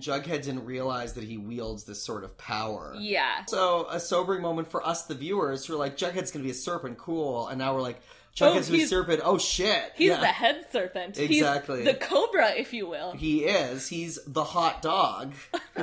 Jughead didn't realize that he wields this sort of power. Yeah. So, a sobering moment for us, the viewers, who are like, Jughead's gonna be a serpent, cool. And now we're like, Jughead's gonna be a serpent, oh shit. He's the head serpent. Exactly. He's the cobra, if you will. He is. He's the hot dog.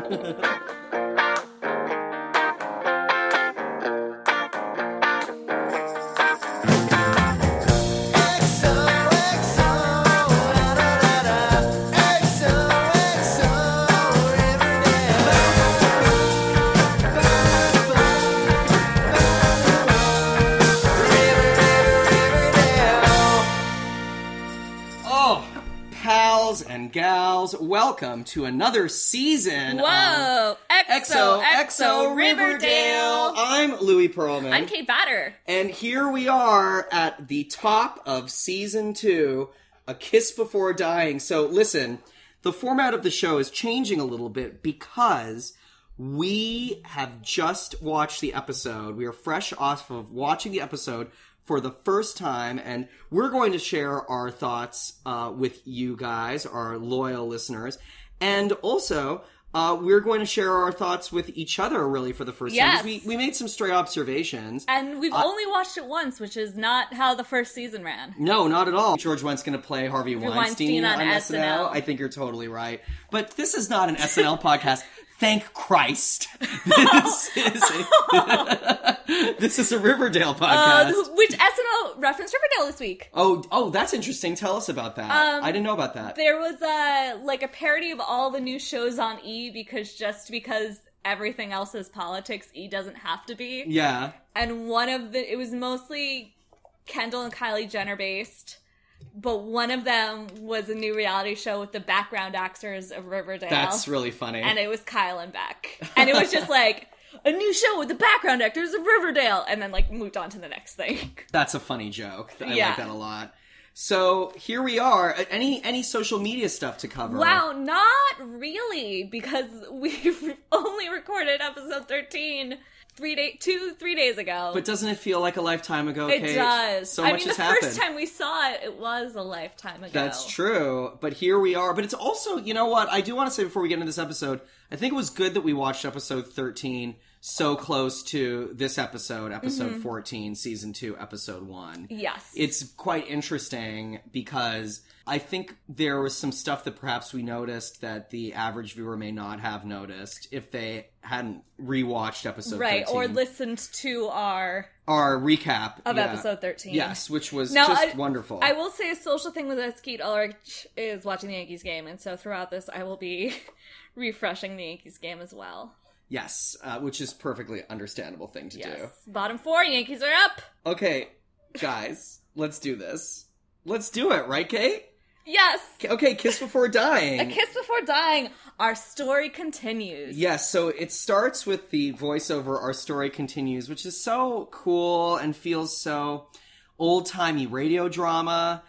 And gals, welcome to another season of XOXO Riverdale. I'm Louis Pearlman. I'm Kate Batter. And here we are at the top of season 2, A Kiss Before Dying. So listen, the format of the show is changing a little bit because we have just watched the episode. We are fresh off of watching the episode for the first time, and we're going to share our thoughts with you guys, our loyal listeners, and also we're going to share our thoughts with each other, really, for the first time. We made some stray observations. And we've only watched it once, which is not how the first season ran. No, not at all. George Wendt's going to play Harvey Weinstein on SNL. I think you're totally right. But this is not an SNL podcast. Thank Christ. This is a Riverdale podcast. Which SNL referenced Riverdale this week. Oh, that's interesting. Tell us about that. I didn't know about that. There was a parody of all the new shows on E because everything else is politics, E doesn't have to be. Yeah. And it was mostly Kendall and Kylie Jenner based. But one of them was a new reality show with the background actors of Riverdale. That's really funny. And it was Kyle and Beck. And it was just like, a new show with the background actors of Riverdale. And then, moved on to the next thing. That's a funny joke. I like that a lot. So, here we are. Any social media stuff to cover? Wow, not really. Because we've only recorded episode 13... 3 days ago. But doesn't it feel like a lifetime ago, It Kate? does. So much has happened. The first time we saw it, it was a lifetime ago. That's true. But here we are. But it's also, you know what? I do want to say before we get into this episode, I think it was good that we watched episode 13 so close to this episode 14, season 2, episode 1. Yes. It's quite interesting because I think there was some stuff that perhaps we noticed that the average viewer may not have noticed if they hadn't rewatched episode 13. Right, or listened to our recap of episode 13. Yes, which was just wonderful. I will say a social thing with us, Keith Ulrich is watching the Yankees game, and so throughout this I will be refreshing the Yankees game as well. Yes, which is perfectly understandable thing to do. Bottom 4, Yankees are up! Okay, guys, let's do this. Let's do it, right, Kate? Yes! Okay, Kiss Before Dying. A Kiss Before Dying. Our story continues. Yes, so it starts with the voiceover, Our Story Continues, which is so cool and feels so old-timey radio drama.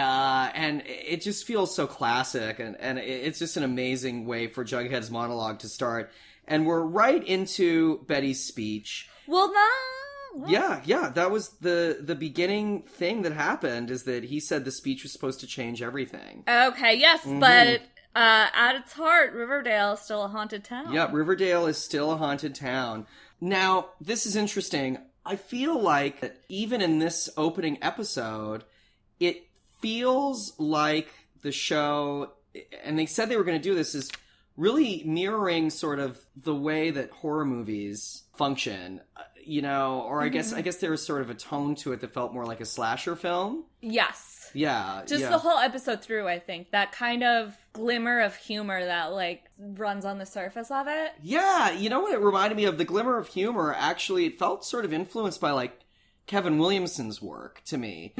And it just feels so classic, and it's just an amazing way for Jughead's monologue to start. And we're right into Betty's speech. Well, no. Yeah, that was the beginning thing that happened, is that he said the speech was supposed to change everything. Okay, yes, but at its heart, Riverdale is still a haunted town. Yeah, Riverdale is still a haunted town. Now, this is interesting. I feel like that even in this opening episode, it feels like the show, and they said they were going to do this, is really mirroring sort of the way that horror movies function, or I guess there was sort of a tone to it that felt more like a slasher film. Yes. Yeah. Just the whole episode through, I think. That kind of glimmer of humor that, runs on the surface of it. Yeah, you know what it reminded me of? The glimmer of humor, actually, it felt sort of influenced by, Kevin Williamson's work, to me.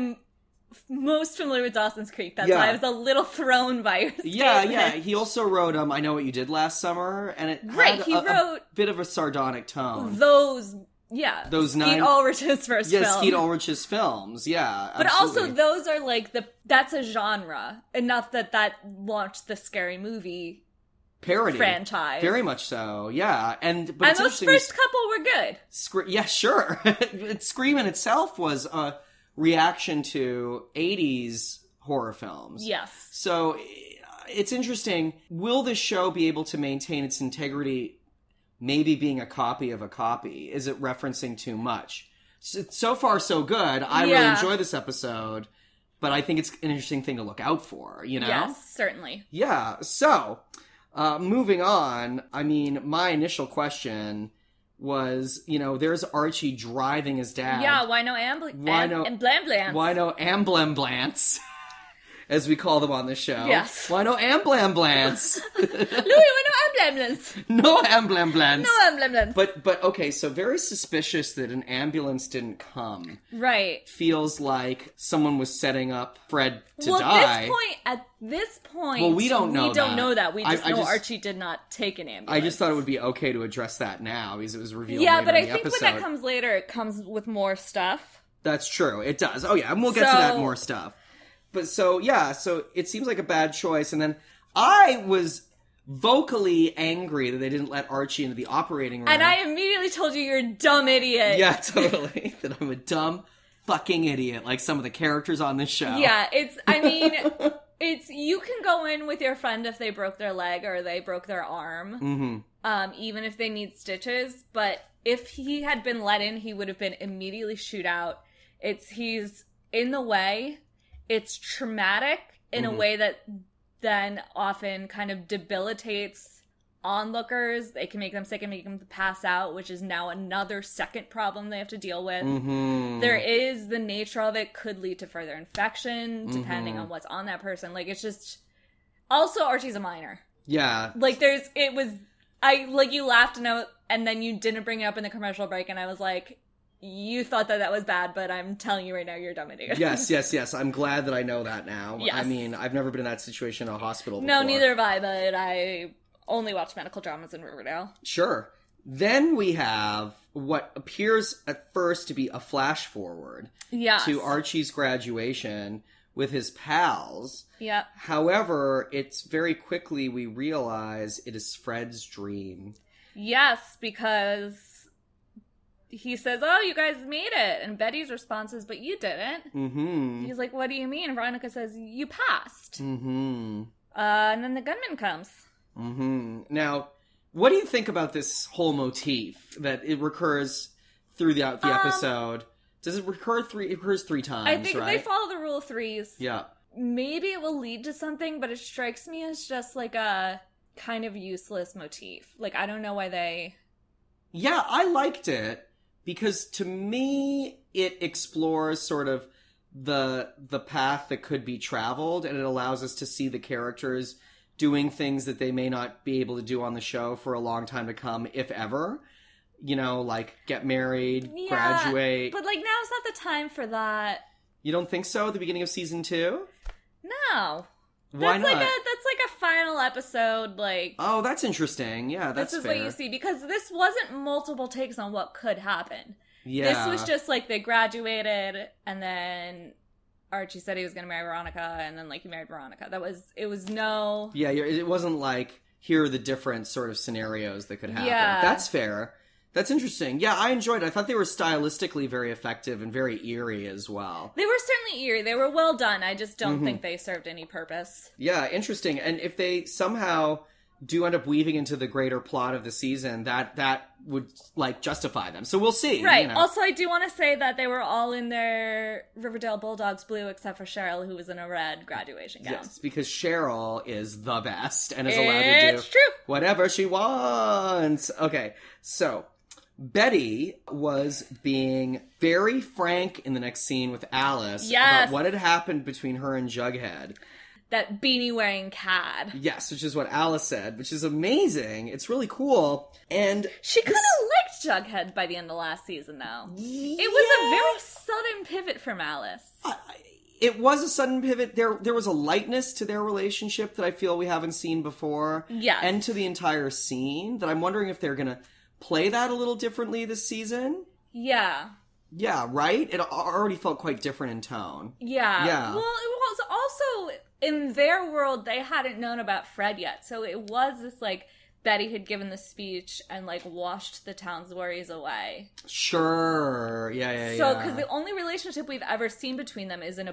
Most familiar with Dawson's Creek. That's why I was a little thrown by your statement. Yeah. He also wrote I Know What You Did Last Summer, and it had a bit of a sardonic tone. Those Skeet Ulrich's first film. Yes, Skeet Ulrich's films, yeah. But absolutely. also, those are that's a genre. Enough that launched the Scary Movie parody franchise. Very much so, yeah. And those first couple were good. Yeah, sure. Scream in itself was a reaction to 80s horror films. Yes. So it's interesting. Will this show be able to maintain its integrity, maybe being a copy of a copy? Is it referencing too much? So far, so good. I really enjoy this episode, but I think it's an interesting thing to look out for, you know? Yes, certainly. Yeah, so, moving on, I mean, my initial question was, you know, there's Archie driving his dad. Yeah, why no Amblamblance? Why no Amblamblance? As we call them on the show. Yes. Why no Amblamblance? Louis, why no Amblamblance? No Amblamblance. No Amblamblance. But okay, so very suspicious that an ambulance didn't come. Right. Feels like someone was setting up Fred to well, die. At this point, well, we don't know that. We just know Archie did not take an ambulance. I just thought it would be okay to address that now because it was revealed later in the episode. Yeah, but I think when that comes later, it comes with more stuff. That's true. It does. Oh, yeah, and we'll get to that more stuff. But so it seems like a bad choice. And then I was vocally angry that they didn't let Archie into the operating room. And I immediately told you you're a dumb idiot. Yeah, totally. That I'm a dumb fucking idiot, like some of the characters on this show. Yeah, you can go in with your friend if they broke their leg or they broke their arm, even if they need stitches. But if he had been let in, he would have been immediately shooed out. He's in the way. It's traumatic in a way that then often kind of debilitates onlookers. They can make them sick and make them pass out, which is now another second problem they have to deal with. There is the nature of it could lead to further infection, depending on what's on that person. Like, it's just... Also, Archie's a minor. Yeah. Like, you laughed and then you didn't bring it up in the commercial break, and I was like... You thought that was bad, but I'm telling you right now, you're a dumb idiot. Yes. I'm glad that I know that now. Yes. I mean, I've never been in that situation in a hospital before. No, neither have I, but I only watch medical dramas in Riverdale. Sure. Then we have what appears at first to be a flash forward to Archie's graduation with his pals. Yep. However, it's very quickly we realize it is Fred's dream. Yes, because... he says, oh, you guys made it. And Betty's response is, but you didn't. He's like, what do you mean? Veronica says, you passed. And then the gunman comes. Now, what do you think about this whole motif that it recurs throughout the episode? Does it recur it recurs 3 times, I think right? they follow the rule of 3s. Yeah. Maybe it will lead to something, but it strikes me as just like a kind of useless motif. Like, I don't know why they... Yeah, I liked it. Because to me, it explores sort of the path that could be traveled, and it allows us to see the characters doing things that they may not be able to do on the show for a long time to come, if ever. You know, like get married, graduate. But like now's not the time for that. You don't think so? At the beginning of season 2? No. Why not? That's like a final episode, like... Oh, that's interesting. Yeah, that's fair. This is what you see, because this wasn't multiple takes on what could happen. Yeah. This was just, like, they graduated, and then Archie said he was going to marry Veronica, and then, like, he married Veronica. It was no... Yeah, it wasn't like, here are the different sort of scenarios that could happen. Yeah. That's fair. That's interesting. Yeah, I enjoyed it. I thought they were stylistically very effective and very eerie as well. They were certainly eerie. They were well done. I just don't think they served any purpose. Yeah, interesting. And if they somehow do end up weaving into the greater plot of the season, that would, like, justify them. So we'll see. Right. You know. Also, I do want to say that they were all in their Riverdale Bulldogs blue, except for Cheryl, who was in a red graduation gown. Yes, because Cheryl is the best and is allowed to do true. whatever she wants. Okay, so... Betty was being very frank in the next scene with Alice about what had happened between her and Jughead. That beanie-wearing cad. Yes, which is what Alice said, which is amazing. It's really cool. And she kind of liked Jughead by the end of last season, though. Yeah. It was a very sudden pivot from Alice. It was a sudden pivot. There was a lightness to their relationship that I feel we haven't seen before. Yes. And to the entire scene that I'm wondering if they're going to play that a little differently this season. Yeah. Yeah, right? It already felt quite different in tone. Yeah. Yeah. Well, it was also, in their world, they hadn't known about Fred yet. So it was this, like, Betty had given the speech and, like, washed the town's worries away. Sure. Yeah. So, because the only relationship we've ever seen between them is in a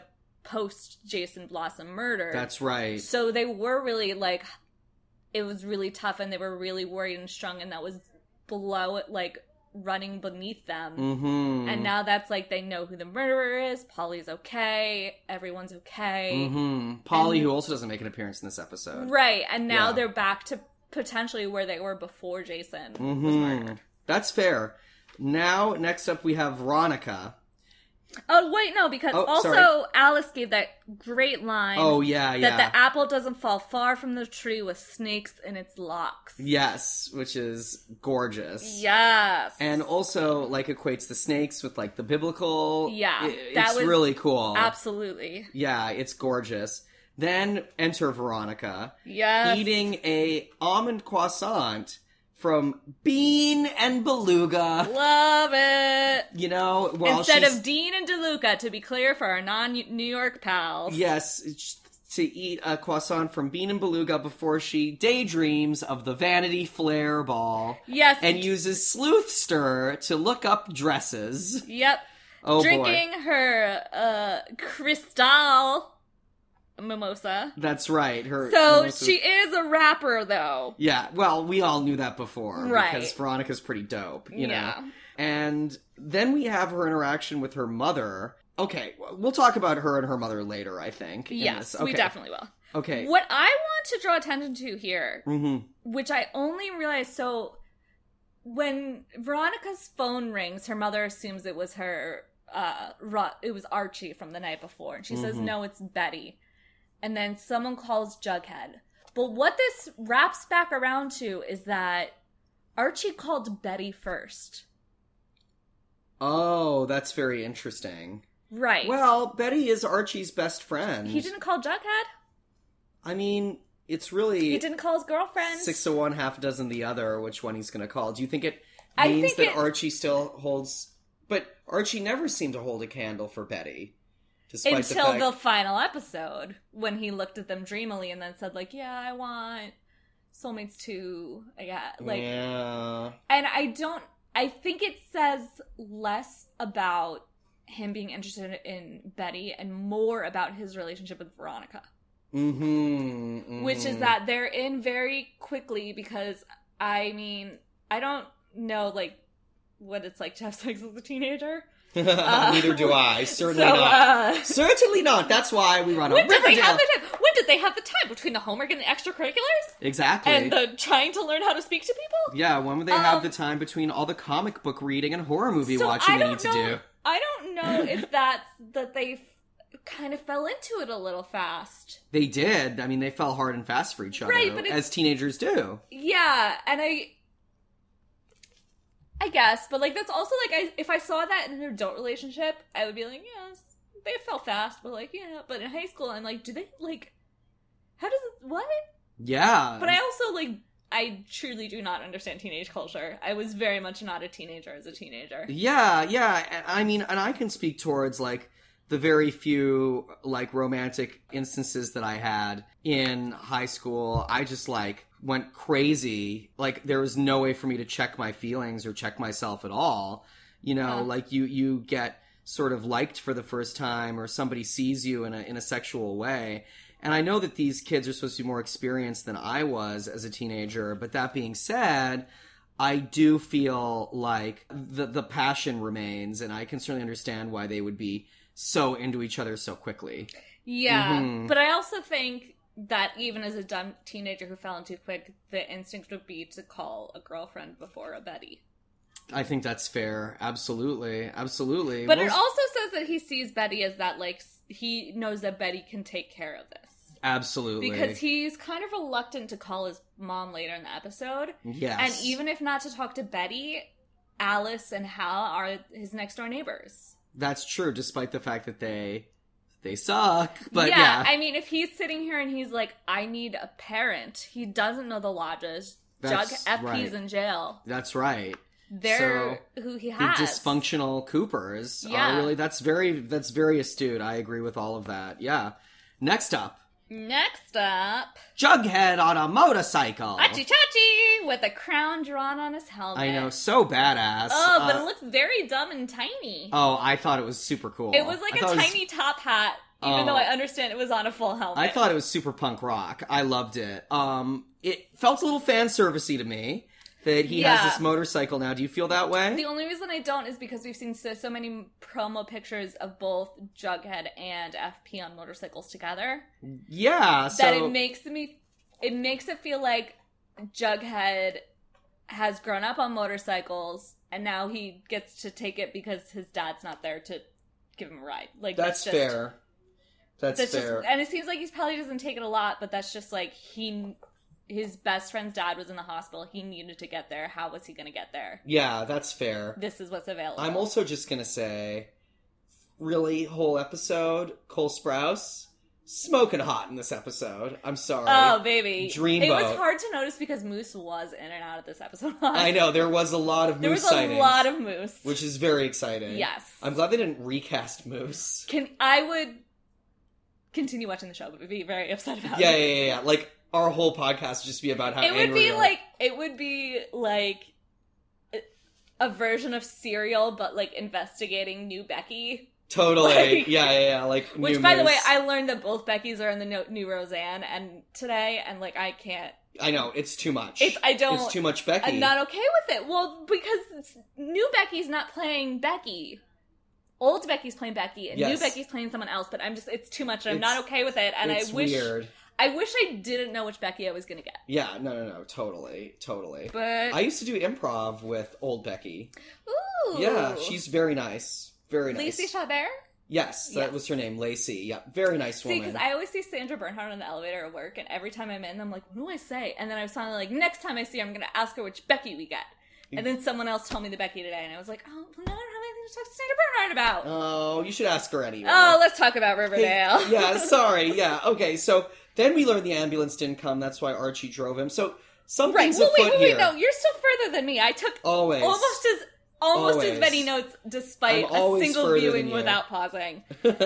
post Jason Blossom murder. That's right. So they were really, like, it was really tough, and they were really worried and strung, and that was below, like, running beneath them. Mm-hmm. And now that's, like, they know who the murderer is. Polly's okay. Everyone's okay. Mm-hmm. Polly, who also doesn't make an appearance in this episode. Right. And now they're back to potentially where they were before Jason was murdered. That's fair. Now, next up, we have Veronica. Oh, wait, no, because Alice gave that great line. Oh, yeah. That the apple doesn't fall far from the tree with snakes in its locks. Yes, which is gorgeous. Yes. And also, like, equates the snakes with, like, the biblical. Yeah. It's really cool. Absolutely. Yeah, it's gorgeous. Then enter Veronica. Yes. Eating a almond croissant from Bean and Beluga. Love it. You know, instead of Dean and DeLuca, to be clear, for our non-New York pals. Yes, to eat a croissant from Bean and Beluga before she daydreams of the Vanity Fair ball. Yes. And uses Sleuthster to look up dresses. Yep. Oh, drinking her Cristal mimosa. That's right. She is a rapper, though. Yeah, well, we all knew that before. Right. Because Veronica's pretty dope, you know? And then we have her interaction with her mother. Okay, we'll talk about her and her mother later, I think. Yes, we definitely will. Okay. What I want to draw attention to here, which I only realized, so when Veronica's phone rings, her mother assumes it was her, it was Archie from the night before. And she says, no, it's Betty. And then someone calls Jughead. But what this wraps back around to is that Archie called Betty first. Oh, that's very interesting. Right. Well, Betty is Archie's best friend. He didn't call Jughead? I mean, it's really... He didn't call his girlfriend? 6 to 1, half a dozen the other, which one he's going to call. Do you think it means that Archie still holds... But Archie never seemed to hold a candle for Betty. Until the final episode, when he looked at them dreamily and then said, like, yeah, I want soulmates too. Yeah. And I think it says less about him being interested in Betty and more about his relationship with Veronica. Which is that they're in very quickly because, I mean, I don't know, like, what it's like to have sex as a teenager. Neither do I. Certainly not. Certainly not. That's why we run on Riverdale. When did they have the time? Between the homework and the extracurriculars? Exactly. And the trying to learn how to speak to people? Yeah, when would they have the time between all the comic book reading and horror movie watching they need to do? I don't know if that's that they kind of fell into it a little fast. They did. I mean, they fell hard and fast for each other, but as teenagers do. Yeah, and I guess, but, like, that's also, like, if I saw that in an adult relationship, I would be like, yes, they fell fast, but, like, yeah, but in high school, I'm like, do they, like, how does it, what? Yeah. But I also, like, I truly do not understand teenage culture. I was very much not a teenager as a teenager. Yeah, I mean, and I can speak towards, like, the very few, like, romantic instances that I had in high school. I just, like, went crazy. Like, there was no way for me to check my feelings or check myself at all. You know, like, you get sort of liked for the first time, or somebody sees you in a sexual way. And I know that these kids are supposed to be more experienced than I was as a teenager, but that being said, I do feel like the passion remains, and I can certainly understand why they would be so into each other so quickly. Yeah, but I also think that even as a dumb teenager who fell in too quick, the instinct would be to call a girlfriend before a Betty. I think that's fair. Absolutely. But it also says that he sees Betty as that, like, he knows that Betty can take care of this. Absolutely. Because he's kind of reluctant to call his mom later in the episode. Yes. And even if not to talk to Betty, Alice and Hal are his next door neighbors. That's true, despite the fact that they suck. But yeah, I mean, if he's sitting here and he's like, I need a parent, he doesn't know the Lodges. Jug FP's in jail. That's right. They're who he has. The dysfunctional Coopers are really, that's very astute. I agree with all of that. Yeah. Next up, Jughead on a motorcycle. Achi-chachi! With a crown drawn on his helmet. I know, so badass. Oh, but it looks very dumb and tiny. Oh, I thought it was super cool. It was like a tiny top hat Even though I understand it was on a full helmet. I thought it was super punk rock. I loved it. It felt a little fan servicey to me that he has this motorcycle now. Do you feel that way? The only reason I don't is because we've seen so many promo pictures of both Jughead and FP on motorcycles together. Yeah, so... That it makes it feel like Jughead has grown up on motorcycles, and now he gets to take it because his dad's not there to give him a ride. Like that's just fair. That's fair. And it seems like he probably doesn't take it a lot, but that's just like his best friend's dad was in the hospital. He needed to get there. How was he going to get there? Yeah, that's fair. This is what's available. I'm also just going to say, really, whole episode, Cole Sprouse, smoking hot in this episode. I'm sorry. Oh, baby. Dreamboat. It was hard to notice because Moose was in and out of this episode. I know, there was a lot of Moose sightings. There was a lot of Moose. Which is very exciting. Yes. I'm glad they didn't recast Moose. I would continue watching the show, but would be very upset about it. Yeah. Like, our whole podcast would just be about how angry it would be like a version of Serial, but like investigating new Becky. Totally. Like, yeah. Like, which, by the way, I learned that both Beckys are in the new Roseanne today, and like I can't. I know, it's too much. It's too much Becky. I'm not okay with it. Well, because new Becky's not playing Becky. Old Becky's playing Becky, and new Becky's playing someone else, but it's too much, and I'm not okay with it, and it's weird. I wish I didn't know which Becky I was gonna get. Yeah, no, totally. But... I used to do improv with old Becky. Ooh! Yeah, she's very nice. Very nice. Lacey Chabert? Yes, that was her name, Lacey. Yeah, very nice woman. See, because I always see Sandra Bernhard in the elevator at work, and every time I'm in, I'm like, what do I say? And then I was finally like, next time I see her, I'm gonna ask her which Becky we get. And then someone else told me the Becky today, and I was like, oh, well, now I don't have anything to talk to Sandra Bernhard about. Oh, you should ask her anyway. Oh, let's talk about Riverdale. Hey, yeah, sorry, yeah. Okay, so then we learned the ambulance didn't come, that's why Archie drove him. So something's afoot here. Wait, no, you're still further than me. I took almost as many notes despite a single viewing without pausing.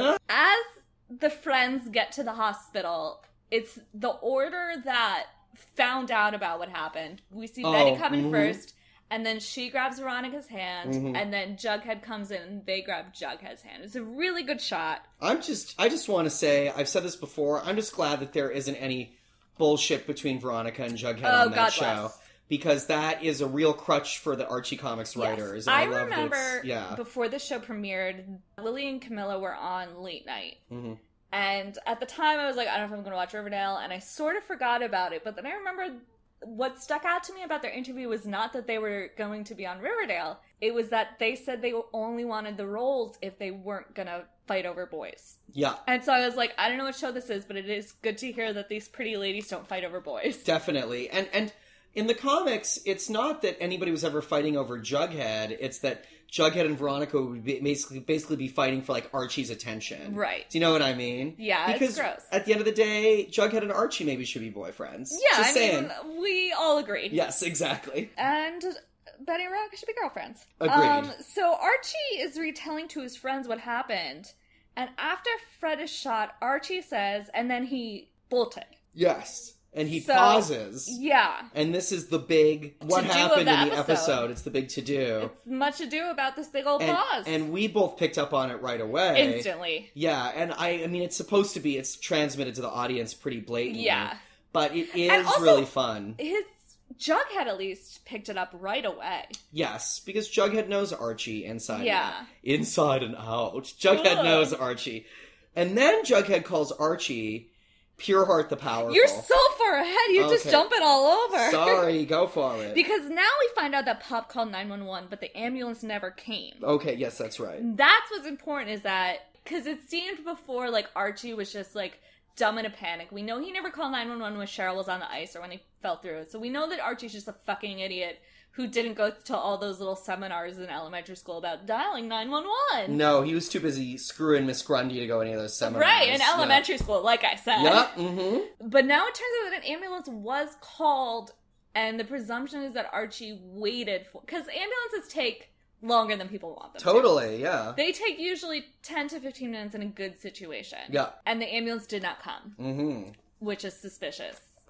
As the friends get to the hospital, it's the order that found out about what happened. We see Betty come in first, and then she grabs Veronica's hand, and then Jughead comes in, and they grab Jughead's hand. It's a really good shot. I just want to say, I've said this before, I'm just glad that there isn't any bullshit between Veronica and Jughead on that show. Bless. Because that is a real crutch for the Archie Comics writers. Yes. I remember before the show premiered, Lily and Camilla were on late night. Mm-hmm. And at the time I was like, I don't know if I'm going to watch Riverdale, and I sort of forgot about it. But then I remember what stuck out to me about their interview was not that they were going to be on Riverdale. It was that they said they only wanted the roles if they weren't going to fight over boys. Yeah. And so I was like, I don't know what show this is, but it is good to hear that these pretty ladies don't fight over boys. Definitely. And in the comics, it's not that anybody was ever fighting over Jughead. It's that Jughead and Veronica would basically be fighting for, like, Archie's attention. Right. Do you know what I mean? Yeah, because it's gross. At the end of the day, Jughead and Archie maybe should be boyfriends. Yeah, Just saying. Mean, we all agree. Yes, exactly. And Betty and Veronica should be girlfriends. Agreed. So Archie is retelling to his friends what happened. And after Fred is shot, Archie says, and then he bolted. Yes. And he pauses. Yeah. And this is the big, what happened in the episode. It's the big to-do. It's much ado about this big old pause. And we both picked up on it right away. Instantly. Yeah, and I mean, it's supposed to be, it's transmitted to the audience pretty blatantly. Yeah. But it is also, really fun. Jughead at least picked it up right away. Yes, because Jughead knows Archie inside and out. Inside and out. Jughead knows Archie. And then Jughead calls Archie Pureheart the Powerful. You're so far ahead. You're just jumping all over. Sorry, go for it. Because now we find out that Pop called 911, but the ambulance never came. Okay, yes, that's right. That's what's important is that, because it seemed before like Archie was just like dumb in a panic. We know he never called 911 when Cheryl was on the ice or when he fell through it. So we know that Archie's just a fucking idiot who didn't go to all those little seminars in elementary school about dialing 911. No, he was too busy screwing Miss Grundy to go to any of those seminars. Right, in elementary school, like I said. Yeah, mm-hmm. But now it turns out that an ambulance was called, and the presumption is that Archie waited for... Because ambulances take longer than people want them to. Yeah. They take usually 10 to 15 minutes in a good situation. Yeah. And the ambulance did not come. Mm-hmm. Which is suspicious.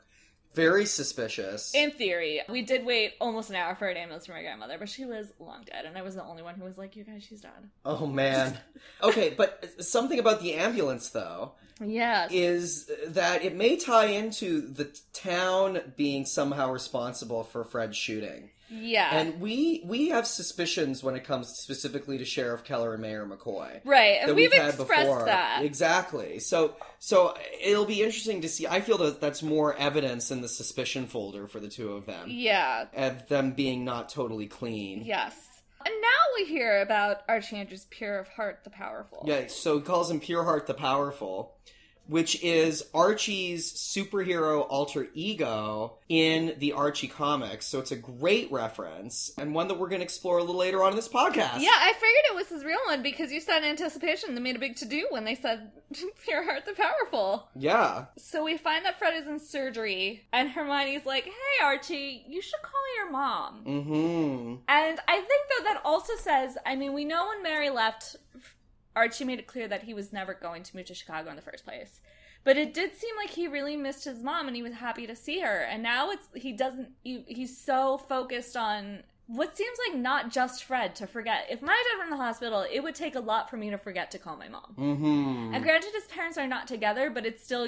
Very suspicious. In theory. We did wait almost an hour for an ambulance for my grandmother, but she was long dead, and I was the only one who was like, you guys, she's dead. Oh, man. Okay, but something about the ambulance, though, yes, is that it may tie into the town being somehow responsible for Fred's shooting. Yeah. And we have suspicions when it comes specifically to Sheriff Keller and Mayor McCoy. Right, and we've expressed that. Exactly. So it'll be interesting to see. I feel that that's more evidence in the suspicion folder for the two of them. Yeah. Of them being not totally clean. Yes. And now we hear about Archie Andrews' Pure of Heart the Powerful. Yeah, so he calls him Pure Heart the Powerful, which is Archie's superhero alter ego in the Archie comics. So it's a great reference, and one that we're going to explore a little later on in this podcast. Yeah, I figured it was his real one because you said anticipation. They made a big to-do when they said Pure Heart the Powerful. Yeah. So we find that Fred is in surgery, and Hermione's like, hey, Archie, you should call your mom. Mm-hmm. And I think, though, that also says, I mean, we know when Mary left, Archie made it clear that he was never going to move to Chicago in the first place. But it did seem like he really missed his mom and he was happy to see her. And now he's so focused on what seems like not just Fred to forget. If my dad were in the hospital, it would take a lot for me to forget to call my mom. Mm-hmm. And granted, his parents are not together, but it's still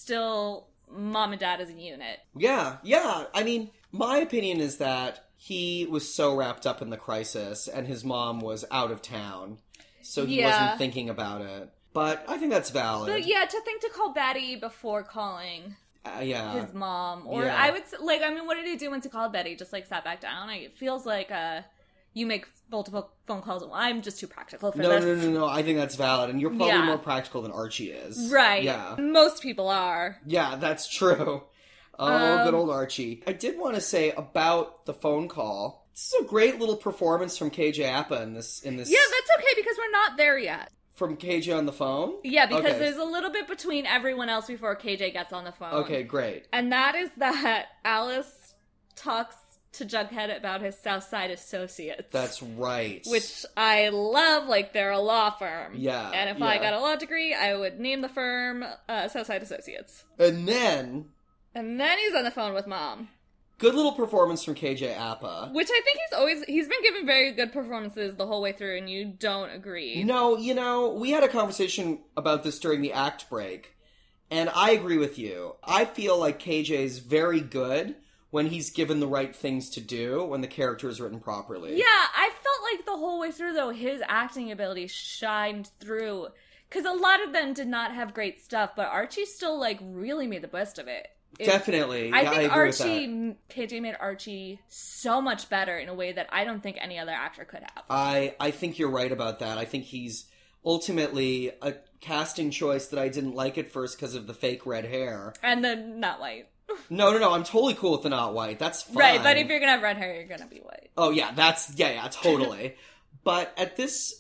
mom and dad as a unit. Yeah. I mean, my opinion is that he was so wrapped up in the crisis and his mom was out of town. So he wasn't thinking about it. But I think that's valid. But yeah, to think to call Betty before calling his mom. Or I would, what did he do once he called Betty? Just, sat back down? It feels like you make multiple phone calls. I'm just too practical for this. No. I think that's valid. And you're probably more practical than Archie is. Right. Yeah. Most people are. Yeah, that's true. Oh, good old Archie. I did want to say about the phone call. This is a great little performance from KJ Apa in this. Yeah, that's okay because we're not there yet. From KJ on the phone? Yeah, because there's a little bit between everyone else before KJ gets on the phone. Okay, great. And that is that Alice talks to Jughead about his Southside associates. That's right. Which I love, they're a law firm. Yeah. And if I got a law degree, I would name the firm Southside Associates. And then he's on the phone with Mom. Good little performance from KJ Apa. Which I think he's been giving very good performances the whole way through, and you don't agree. No, we had a conversation about this during the act break, and I agree with you. I feel like KJ's very good when he's given the right things to do, when the character is written properly. Yeah, I felt like the whole way through, though, his acting ability shined through. Because a lot of them did not have great stuff, but Archie still, really made the best of it. Definitely. I think I agree with that. KJ made Archie so much better in a way that I don't think any other actor could have. I think you're right about that. I think he's ultimately a casting choice that I didn't like at first because of the fake red hair. And the not white. No, I'm totally cool with the not white. That's fine. Right, but if you're gonna have red hair, you're gonna be white. Oh yeah, totally. But at this,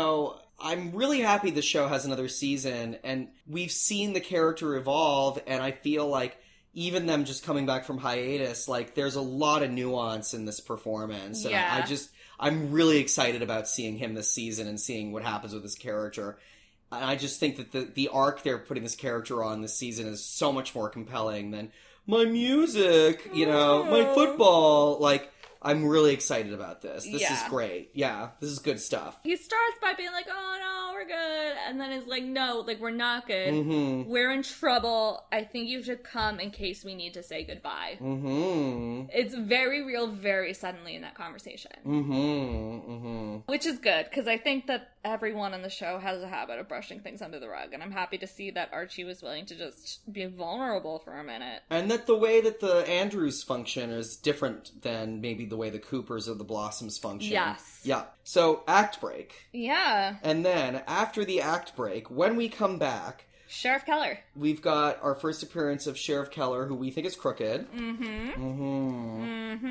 I'm really happy the show has another season, and we've seen the character evolve, and I feel like even them just coming back from hiatus, there's a lot of nuance in this performance. And I'm really excited about seeing him this season and seeing what happens with his character. And I just think that the arc they're putting this character on this season is so much more compelling than my music, my football. I'm really excited about this. This is great. Yeah, this is good stuff. He starts by being like, oh no, we're good. And then is like, no, we're not good. Mm-hmm. We're in trouble. I think you should come in case we need to say goodbye. Mm-hmm. It's very real, very suddenly in that conversation. Mm-hmm. Mm-hmm. Which is good, because I think that everyone on the show has a habit of brushing things under the rug. And I'm happy to see that Archie was willing to just be vulnerable for a minute. And that the way that the Andrews function is different than maybe the way the Coopers or the Blossoms function. Yes. Yeah. So, act break. Yeah. And then, after the act break, when we come back... Sheriff Keller. We've got our first appearance of Sheriff Keller, who we think is crooked. Mm-hmm. Mm-hmm.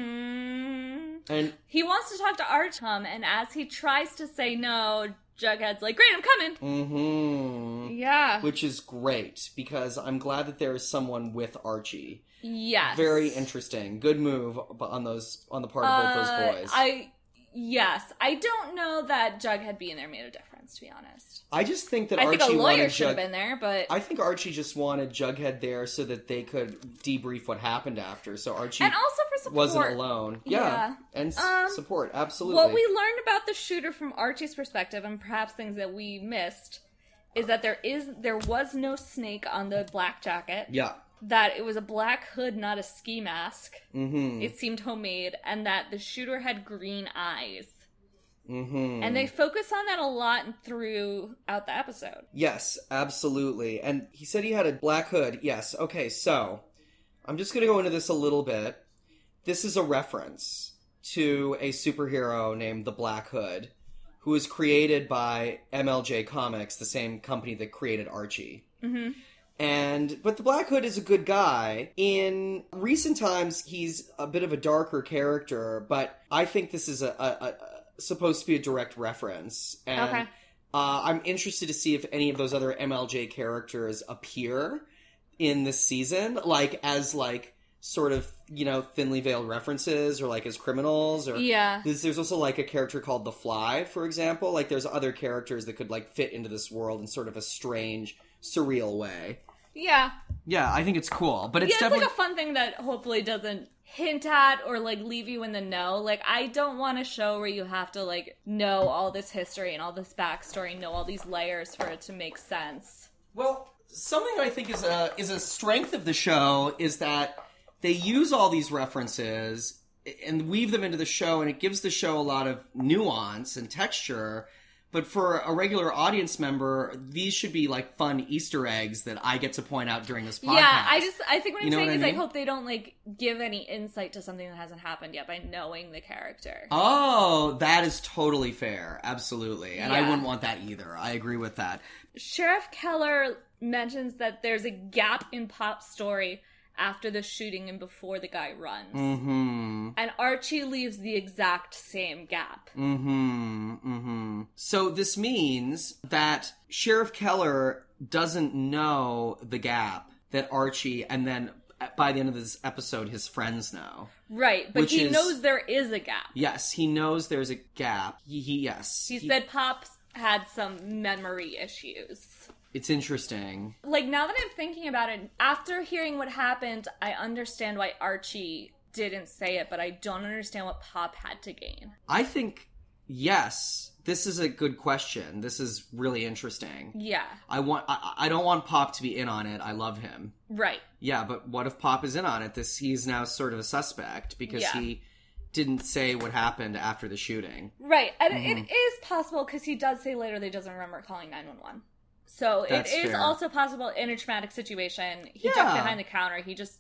Mm-hmm. And he wants to talk to Archie, and as he tries to say no, Jughead's like, great, I'm coming. Mm-hmm. Yeah. Which is great, because I'm glad that there is someone with Archie. Yes. Very interesting. Good move on the part of both those boys. Yes. I don't know that Jughead being there made a difference. reference, to be honest. I just think that I Archie think a lawyer wanted should have been there, but... I think Archie just wanted Jughead there so that they could debrief what happened after. So Archie and also for support. wasn't alone. Yeah. And support, absolutely. What we learned about the shooter from Archie's perspective, and perhaps things that we missed, is that there was no snake on the black jacket. Yeah. That it was a black hood, not a ski mask. Mm-hmm. It seemed homemade. And that the shooter had green eyes. Mm-hmm. And they focus on that a lot throughout the episode. Yes, absolutely. And he said he had a black hood. Yes. Okay, so I'm just going to go into this a little bit. This is a reference to a superhero named the Black Hood, who was created by MLJ Comics, the same company that created Archie. Mm-hmm. But the Black Hood is a good guy. In recent times, he's a bit of a darker character, but I think this is a supposed to be a direct reference. And okay. I'm interested to see if any of those other MLJ characters appear in this season, as sort of, thinly veiled references, or as criminals, or there's also a character called the Fly, for example. There's other characters that could fit into this world in sort of a strange, surreal way. Yeah. Yeah, I think it's cool, but it's definitely... it's a fun thing that hopefully doesn't hint at or leave you in the know. I don't want a show where you have to know all this history and all this backstory, know all these layers for it to make sense. Well, something I think is a strength of the show is that they use all these references and weave them into the show, and it gives the show a lot of nuance and texture. But for a regular audience member, these should be fun Easter eggs that I get to point out during this podcast. Yeah, I think what I'm saying is I hope they don't give any insight to something that hasn't happened yet by knowing the character. Oh, that is totally fair. Absolutely. And I wouldn't want that either. I agree with that. Sheriff Keller mentions that there's a gap in Pop's story after the shooting and before the guy runs. Mm-hmm. And Archie leaves the exact same gap. Mm-hmm. Mm-hmm. So this means that Sheriff Keller doesn't know the gap that Archie, and then by the end of this episode, his friends know. Right, but he knows there is a gap. Yes, he knows there's a gap. He said Pop had some memory issues. It's interesting. Now that I'm thinking about it, after hearing what happened, I understand why Archie didn't say it, but I don't understand what Pop had to gain. I think, yes, this is a good question. This is really interesting. Yeah. I don't want Pop to be in on it. I love him. Right. Yeah, but what if Pop is in on it? He's now sort of a suspect because he didn't say what happened after the shooting. Right. And it is possible because he does say later that he doesn't remember calling 911. So it is also possible in a traumatic situation. He ducked behind the counter.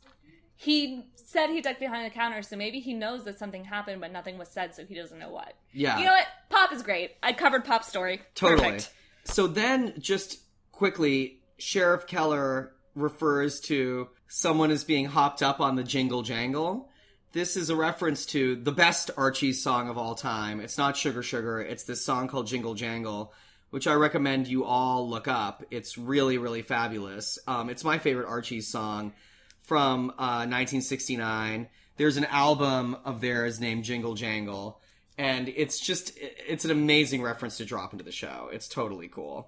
He said he ducked behind the counter, so maybe he knows that something happened, but nothing was said, so he doesn't know what. Yeah. You know what? Pop is great. I covered Pop's story. Totally. Perfect. So then, just quickly, Sheriff Keller refers to someone as being hopped up on the jingle jangle. This is a reference to the best Archie song of all time. It's not Sugar Sugar. It's this song called Jingle Jangle, which I recommend you all look up. It's really, really fabulous. It's my favorite Archie song from 1969. There's an album of theirs named Jingle Jangle, and it's an amazing reference to drop into the show. It's totally cool.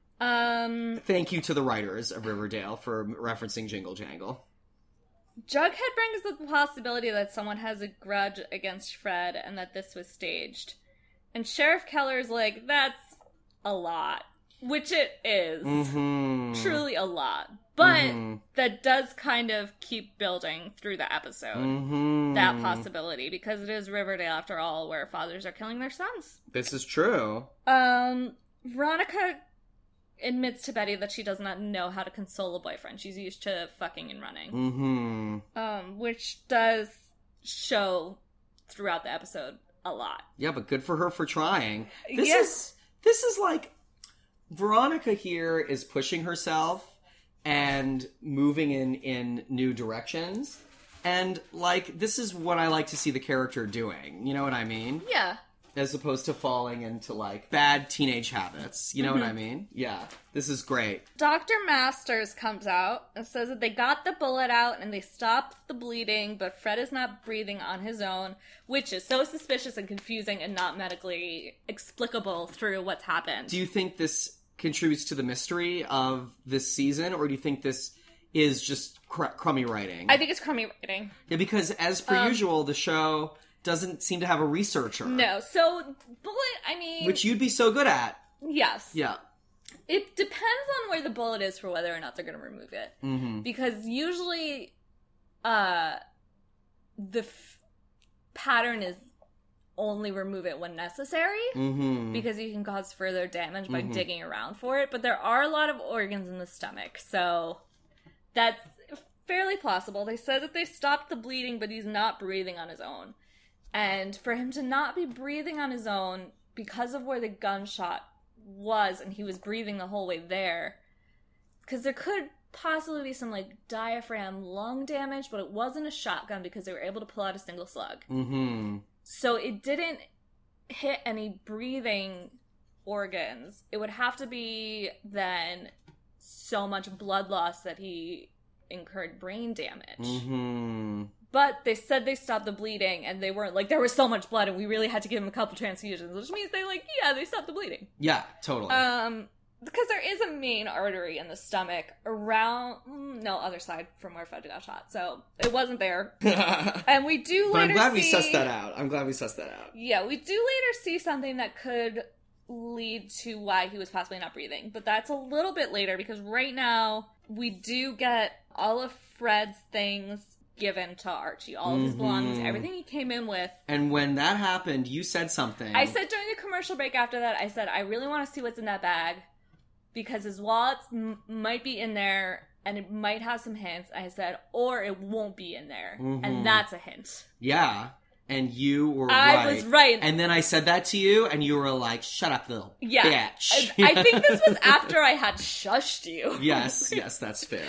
Thank you to the writers of Riverdale for referencing Jingle Jangle. Jughead brings up the possibility that someone has a grudge against Fred and that this was staged. And Sheriff Keller's like, that's a lot. Which it is. Mm-hmm. Truly a lot. But that does kind of keep building through the episode. Mm-hmm. That possibility. Because it is Riverdale, after all, where fathers are killing their sons. This is true. Veronica admits to Betty that she does not know how to console a boyfriend. She's used to fucking and running. Mm-hmm. Which does show throughout the episode a lot. Yeah, but good for her for trying. This is like, Veronica here is pushing herself and moving in new directions. And, this is what I like to see the character doing. You know what I mean? Yeah. as opposed to falling into, like, bad teenage habits. You know what I mean? Yeah. This is great. Dr. Masters comes out and says that they got the bullet out and they stopped the bleeding, but Fred is not breathing on his own, which is so suspicious and confusing and not medically explicable through what's happened. Do you think this contributes to the mystery of this season, or do you think this is just crummy writing? I think it's crummy writing. Yeah, because as per usual, the show doesn't seem to have a researcher. No, so bullet, I mean... Which you'd be so good at. Yes. Yeah. It depends on where the bullet is for whether or not they're going to remove it. Mm-hmm. Because usually the pattern is only remove it when necessary. Mm-hmm. Because you can cause further damage by digging around for it. But there are a lot of organs in the stomach, so that's fairly plausible. They said that they stopped the bleeding, but he's not breathing on his own. And for him to not be breathing on his own because of where the gunshot was, and he was breathing the whole way there, because there could possibly be some, like, diaphragm lung damage, but it wasn't a shotgun because they were able to pull out a single slug. Mm-hmm. So it didn't hit any breathing organs. It would have to be then so much blood loss that he incurred brain damage. Mm-hmm. But they said they stopped the bleeding, and they weren't like, there was so much blood, and we really had to give him a couple transfusions, which means they, like, yeah, they stopped the bleeding. Yeah, totally. Because there is a main artery in the stomach around, other side from where Fred got shot, so it wasn't there. And we do later see... But I'm glad we sussed that out. Yeah, we do later see something that could lead to why he was possibly not breathing, but that's a little bit later, because right now, we do get all of Fred's things given to Archie, all of his belongings, everything he came in with. And when that happened, you said something. I said during the commercial break after that, I said, I really want to see what's in that bag, because his wallet might be in there, and it might have some hints. I said, or it won't be in there. And that's a hint. Yeah. And you were right. I was right. And then I said that to you, and you were like, shut up, little bitch. I think this was after I had shushed you. Yes, that's fair.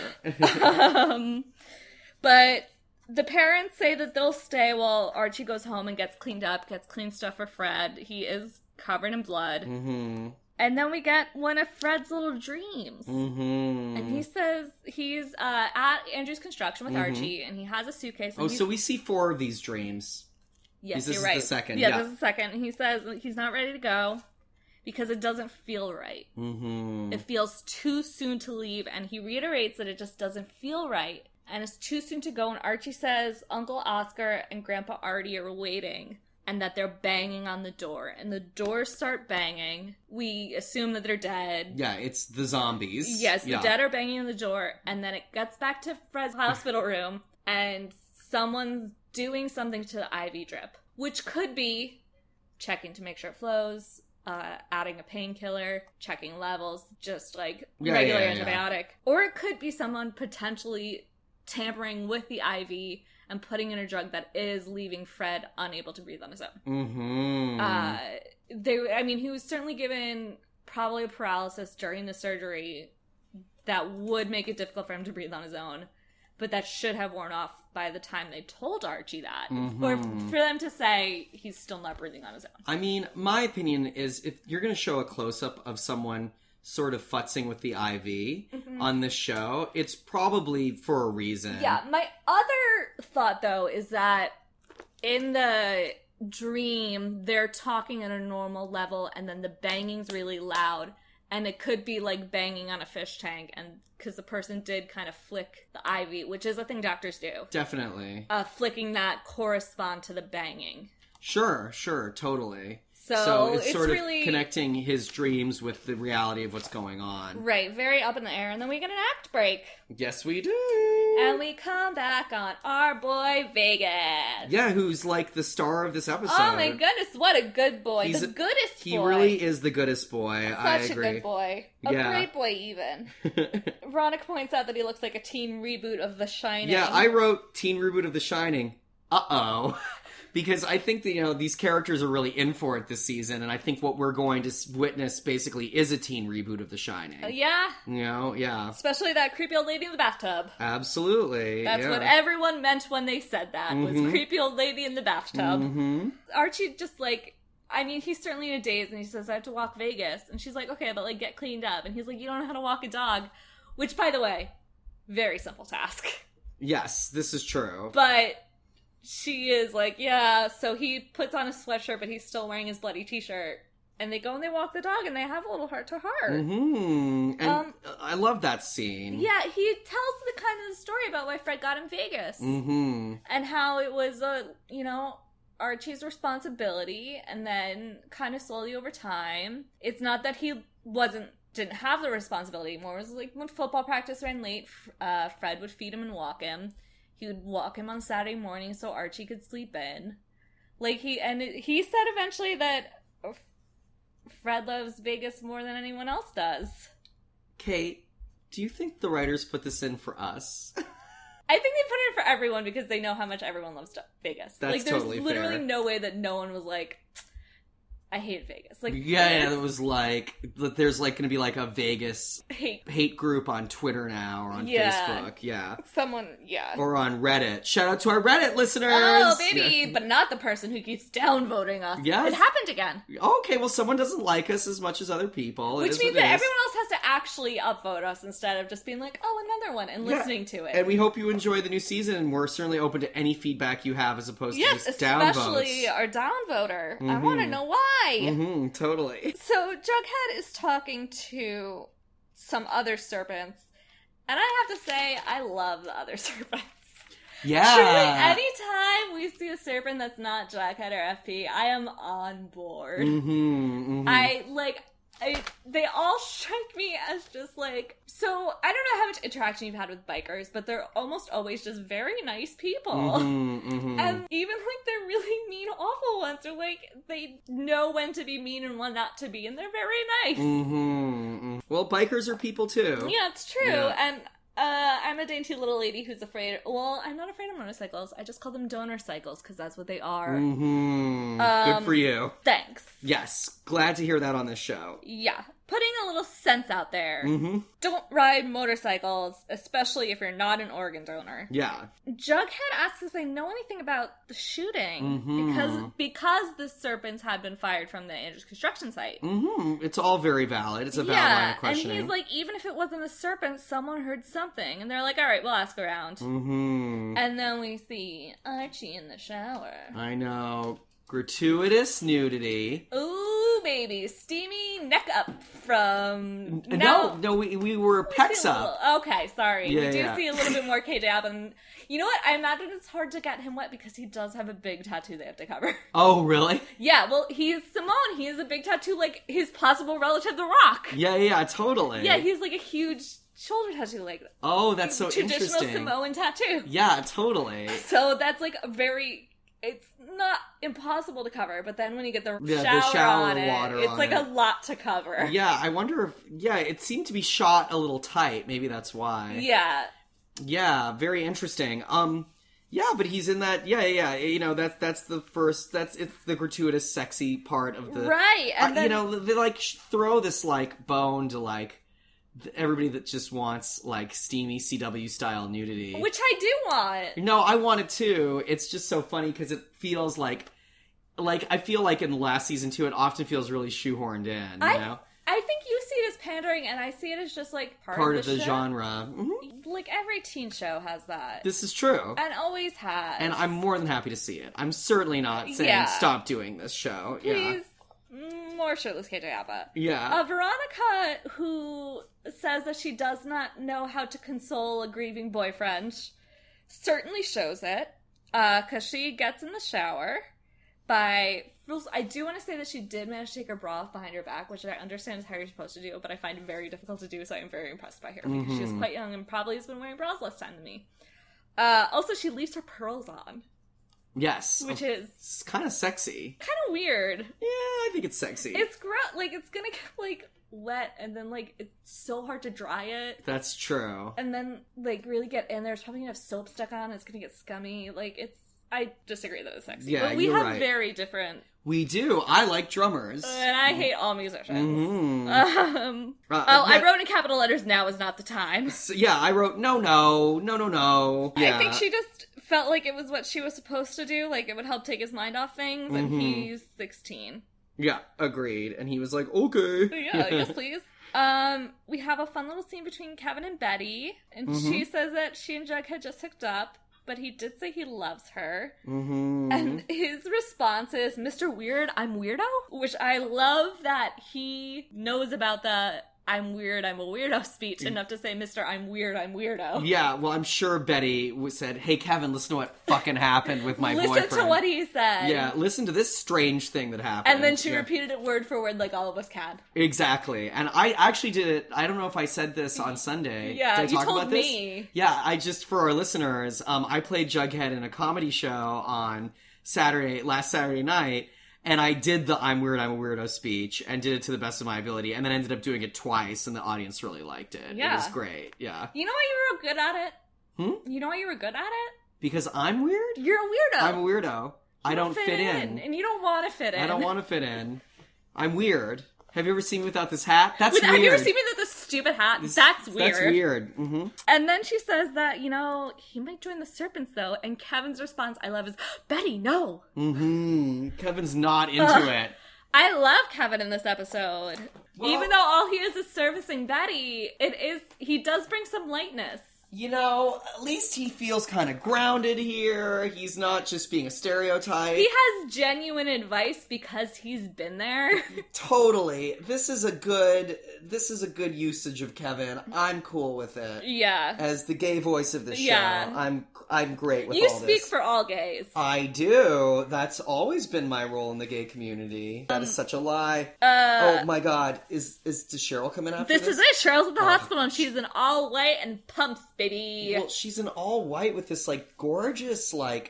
But the parents say that they'll stay while Archie goes home and gets cleaned up, gets clean stuff for Fred. He is covered in blood. Mm-hmm. And then we get one of Fred's little dreams. Mm-hmm. And he says he's at Andrew's construction with Archie, and he has a suitcase. And so we see 4 of these dreams. Yes, you're right. This is the second. Yeah, this is the second. And he says he's not ready to go because it doesn't feel right. Mm-hmm. It feels too soon to leave, and he reiterates that it just doesn't feel right. And it's too soon to go, and Archie says Uncle Oscar and Grandpa Artie are waiting, and that they're banging on the door. And the doors start banging. We assume that they're dead. Yeah, it's the zombies. Yes, the dead are banging on the door, and then it gets back to Fred's hospital room, and someone's doing something to the IV drip, which could be checking to make sure it flows, adding a painkiller, checking levels, just like regular antibiotic. Or it could be someone potentially tampering with the IV and putting in a drug that is leaving Fred unable to breathe on his own. Mm-hmm. He was certainly given probably a paralysis during the surgery that would make it difficult for him to breathe on his own, but that should have worn off by the time they told Archie that. Mm-hmm. Or for them to say he's still not breathing on his own. I mean, my opinion is if you're going to show a close-up of someone sort of futzing with the IV on this show, it's probably for a reason. Yeah, my other thought, though, is that in the dream, they're talking at a normal level, and then the banging's really loud, and it could be like banging on a fish tank, and because the person did kind of flick the IV, which is a thing doctors do. Definitely. Flicking that correspond to the banging. Sure, totally. So it's sort of really connecting his dreams with the reality of what's going on. Right, very up in the air. And then we get an act break. Yes, we do. And we come back on our boy Vegas. Yeah, who's like the star of this episode. Oh my goodness, what a good boy. He's the goodest boy. He really is the goodest boy. I agree. Such a good boy. A great boy, even. Veronica points out that he looks like a teen reboot of The Shining. Yeah, I wrote teen reboot of The Shining. Uh-oh. Because I think that, these characters are really in for it this season, and I think what we're going to witness basically is a teen reboot of The Shining. Yeah. Yeah. Especially that creepy old lady in the bathtub. Absolutely. That's what everyone meant when they said that, was creepy old lady in the bathtub. Mm-hmm. Archie just, I mean, he's certainly in a daze, and he says, I have to walk Vegas. And she's like, okay, but, like, get cleaned up. And he's like, you don't know how to walk a dog. Which, by the way, very simple task. Yes, this is true. But she is like, yeah, so he puts on a sweatshirt, but he's still wearing his bloody t-shirt. And they go and they walk the dog, and they have a little heart-to-heart. Mm-hmm. And I love that scene. Yeah, he tells the kind of the story about why Fred got in Vegas. Mm-hmm. And how it was, Archie's responsibility, and then kind of slowly over time. It's not that he didn't have the responsibility anymore. It was like when football practice ran late, Fred would feed him and walk him. He would walk him on Saturday morning so Archie could sleep in. Like, he said eventually that Fred loves Vegas more than anyone else does. Kate, do you think the writers put this in for us? I think they put it in for everyone because they know how much everyone loves Vegas. That's like, there's totally literally fair. no way that no one was like, I hate Vegas. Like, yeah, it was like, there's like going to be like a Vegas hate group on Twitter now or on Facebook. Yeah. Someone, yeah. Or on Reddit. Shout out to our Reddit listeners. Oh, baby, yeah. but not the person who keeps downvoting us. Yes. It happened again. Okay, well, someone doesn't like us as much as other people. Which means that everyone else has to actually upvote us instead of just being like, oh, another one, and listening to it. And we hope you enjoy the new season, and we're certainly open to any feedback you have as opposed to just downvotes. Especially our downvoter. I want to know why. Mm-hmm, totally. So Jughead is talking to some other serpents, and I have to say, I love the other serpents. Yeah. Truly, anytime we see a serpent that's not Jughead or FP, I am on board. Mm-hmm, mm-hmm. They all strike me as just like, so I don't know how much interaction you've had with bikers, but they're almost always just very nice people. Mm-hmm, mm-hmm. And even like they're really mean, awful ones, or like they know when to be mean and when not to be, and they're very nice. Mm-hmm. Well, bikers are people too. Yeah, it's true. Yeah. And I'm a dainty little lady who's afraid. Well, I'm not afraid of motorcycles. I just call them donor cycles because that's what they are. Mm-hmm. Good for you. Thanks. Yes. Glad to hear that on this show. Yeah. Putting a little sense out there. Mm-hmm. Don't ride motorcycles, especially if you're not an organ donor. Yeah. Jughead asks if they know anything about the shooting because the serpents had been fired from the Andrews construction site. Mm-hmm. It's all very valid. It's a valid line of questioning. And he's like, even if it wasn't a serpent, someone heard something. And they're like, all right, we'll ask around. Mm-hmm. And then we see Archie in the shower. I know. Gratuitous nudity. Ooh, baby. Steamy neck up from... No, we were pecs up. Okay, sorry. Yeah, we do yeah. see a little bit more K-Dab. And you know what? I imagine it's hard to get him wet because he does have a big tattoo they have to cover. Oh, really? Yeah, well, he's Simone. He has a big tattoo like his possible relative, The Rock. Yeah, totally. Yeah, he's like a huge shoulder tattoo, like... Oh, that's so traditional interesting. Samoan tattoo. Yeah, totally. So that's like a very... It's not impossible to cover, but then when you get the shower on water it, it's on like it. a lot to cover. Yeah, I wonder if... Yeah, it seemed to be shot a little tight. Maybe that's why. Yeah. Yeah, very interesting. Yeah, but he's in that... Yeah. You know, that's the first... It's the gratuitous, sexy part of the... Right, and then... You know, they, like, throw this, like, bone to, like... Everybody that just wants, like, steamy CW-style nudity. Which I do want. No, I want it too. It's just so funny because it feels like I feel like in the last season too, it often feels really shoehorned in, you know? I think you see it as pandering, and I see it as just, like, part of the show. genre. Mm-hmm. Like, every teen show has that. This is true. And always has. And I'm more than happy to see it. I'm certainly not saying stop doing this show. Please. More shirtless KJ Apa. Yeah. Veronica, who says that she does not know how to console a grieving boyfriend, certainly shows it, because she gets in the shower by... I do want to say that she did manage to take her bra off behind her back, which I understand is how you're supposed to do, but I find it very difficult to do, so I'm very impressed by her, because she is quite young and probably has been wearing bras less time than me. Also, she leaves her pearls on. Yes. Which is... It's kind of sexy. Kind of weird. Yeah, I think it's sexy. It's gross. Like, it's gonna get, like, wet, and then, like, it's so hard to dry it. That's true. And then, like, really get in there. It's probably gonna have soap stuck on. It's gonna get scummy. Like, it's... I disagree that it's sexy. Yeah, but we you're have right. very different... We do. I like drummers. And I hate all musicians. Mm-hmm. I wrote in capital letters, now is not the time. So, yeah, I wrote, no. Yeah. I think she just felt like it was what she was supposed to do. Like, it would help take his mind off things, and he's 16. Yeah, agreed. And he was like, okay. Yeah, yes, please. We have a fun little scene between Kevin and Betty, and she says that she and Jughead just hooked up, but he did say he loves her. And his response is, Mr. Weird, I'm weirdo? Which I love that he knows about the I'm weird, I'm a weirdo speech enough to say, Mr. I'm weird, I'm weirdo. Yeah, well, I'm sure Betty said, hey, Kevin, listen to what fucking happened with my boyfriend. Listen to what he said. Yeah, listen to this strange thing that happened. And then she repeated it word for word like all of us can. Exactly. And I actually did it, I don't know if I said this on Sunday. Yeah, did I talk you told about this? me. Yeah, I just, for our listeners, I played Jughead in a comedy show on last Saturday night. And I did the I'm weird, I'm a weirdo speech and did it to the best of my ability and then ended up doing it twice and the audience really liked it. Yeah. It was great. Yeah. You know why you were good at it? You know why you were good at it? Because I'm weird? You're a weirdo. I'm a weirdo. I don't fit in. And you don't want to fit in. I don't want to fit in. I'm weird. Have you ever seen me without this hat? That's weird. Have you ever seen me with this stupid hat? That's weird. That's weird. Mm-hmm. And then she says that, he might join the Serpents, though. And Kevin's response, I love, is, Betty, no. Mm-hmm. Kevin's not into it. I love Kevin in this episode. Well, even though all he is servicing Betty, he does bring some lightness. At least he feels kind of grounded here. He's not just being a stereotype. He has genuine advice because he's been there. Totally. This is a good usage of Kevin. I'm cool with it. Yeah. As the gay voice of the show, I'm great with all this. You speak for all gays. I do. That's always been my role in the gay community. That is such a lie. Oh my god. Does Cheryl come in after this? This is it. Cheryl's at the hospital and she's in all white and pumps, baby. Well, she's in all white with this gorgeous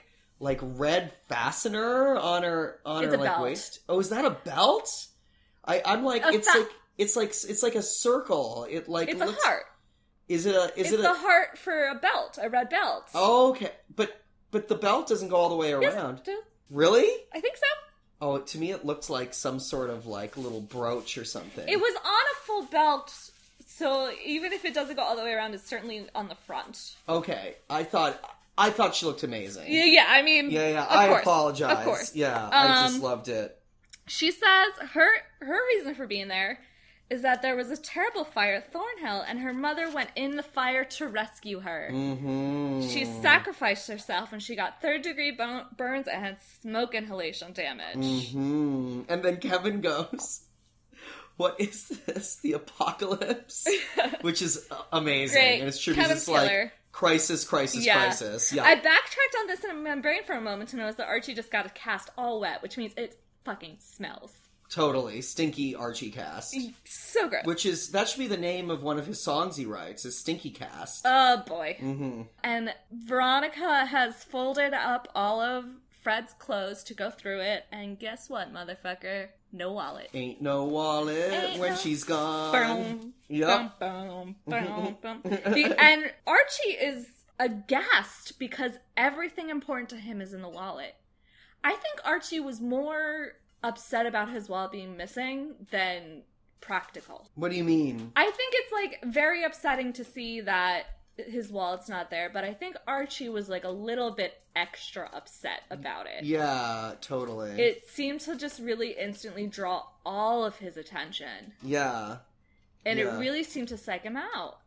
red fastener on her belt. waist. Oh, is that a belt? I'm like it's like a circle. It it's a heart. Is it a heart for a belt, a red belt? Oh, okay, but the belt doesn't go all the way around. Yes, really? I think so. Oh, to me it looked like some sort of little brooch or something. It was on a full belt. So even if it doesn't go all the way around, it's certainly on the front. Okay, I thought she looked amazing. Yeah. I mean, yeah. I apologize. Of course, yeah. I just loved it. She says her reason for being there is that there was a terrible fire at Thornhill, and her mother went in the fire to rescue her. Mm-hmm. She sacrificed herself, and she got third-degree burns and had smoke inhalation damage. Mm-hmm. And then Kevin goes, what is this? The apocalypse? Which is amazing. Great. And it's true Kevin's because it's crisis. Yeah. I backtracked on this in my brain for a moment to notice that Archie just got a cast all wet, which means it fucking smells. Totally. Stinky Archie cast. So gross. That should be the name of one of his songs he writes, is Stinky Cast. Oh, boy. Mm-hmm. And Veronica has folded up all of Fred's clothes to go through it, and guess what, motherfucker? No wallet. Ain't no wallet when she's gone. Boom. Yep. Boom, boom, boom, boom. And Archie is aghast because everything important to him is in the wallet. I think Archie was more upset about his wallet being missing than practical. What do you mean? I think it's very upsetting to see that his wallet's not there, but I think Archie was a little bit extra upset about it. Yeah, totally. It seemed to just really instantly draw all of his attention. Yeah. And it really seemed to psych him out.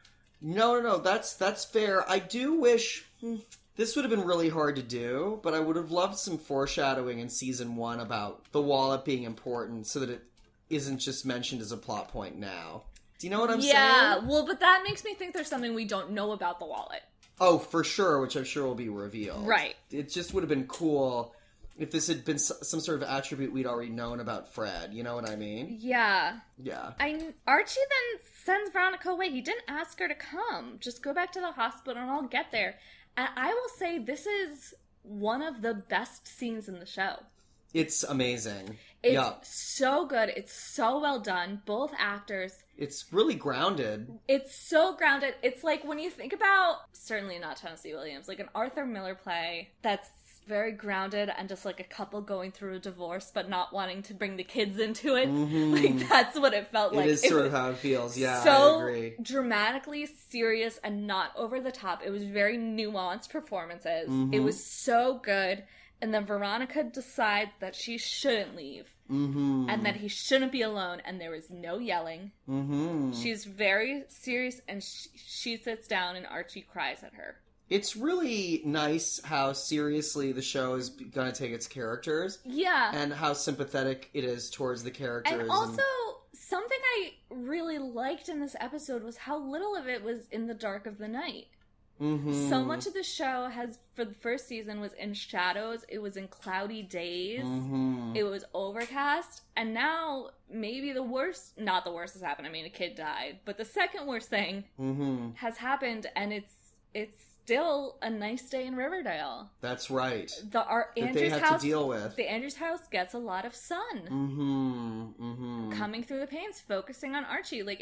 No, that's fair. I do wish this would have been really hard to do, but I would have loved some foreshadowing in season 1 about the wallet being important so that it isn't just mentioned as a plot point now. Do you know what I'm saying? Yeah, well, but that makes me think there's something we don't know about the wallet. Oh, for sure, which I'm sure will be revealed. Right. It just would have been cool if this had been some sort of attribute we'd already known about Fred. You know what I mean? Yeah. Yeah. Archie then sends Veronica away. He didn't ask her to come. Just go back to the hospital and I'll get there. And I will say this is one of the best scenes in the show. It's amazing. It's so good. It's so well done. Both actors. It's really grounded. It's so grounded. It's like when you think about, certainly not Tennessee Williams, an Arthur Miller play that's very grounded and just a couple going through a divorce but not wanting to bring the kids into it. Mm-hmm. That's what it felt like. It is sort of how it feels. Yeah, so I agree. Dramatically serious and not over the top. It was very nuanced performances. Mm-hmm. It was so good. And then Veronica decides that she shouldn't leave. Mm-hmm. And that he shouldn't be alone. And there is no yelling. Mm-hmm. She's very serious, and she sits down and Archie cries at her. It's really nice how seriously the show is going to take its characters. Yeah. And how sympathetic it is towards the characters. And also, something I really liked in this episode was how little of it was in the dark of the night. Mm-hmm. So much of the show for the first season, was in shadows. It was in cloudy days. Mm-hmm. It was overcast. And now, maybe not the worst has happened. I mean, a kid died. But the second worst thing has happened, and it's still a nice day in Riverdale. That's right. Andrew's they had house, to deal with. The Andrews house gets a lot of sun. Coming through the panes, focusing on Archie. Like,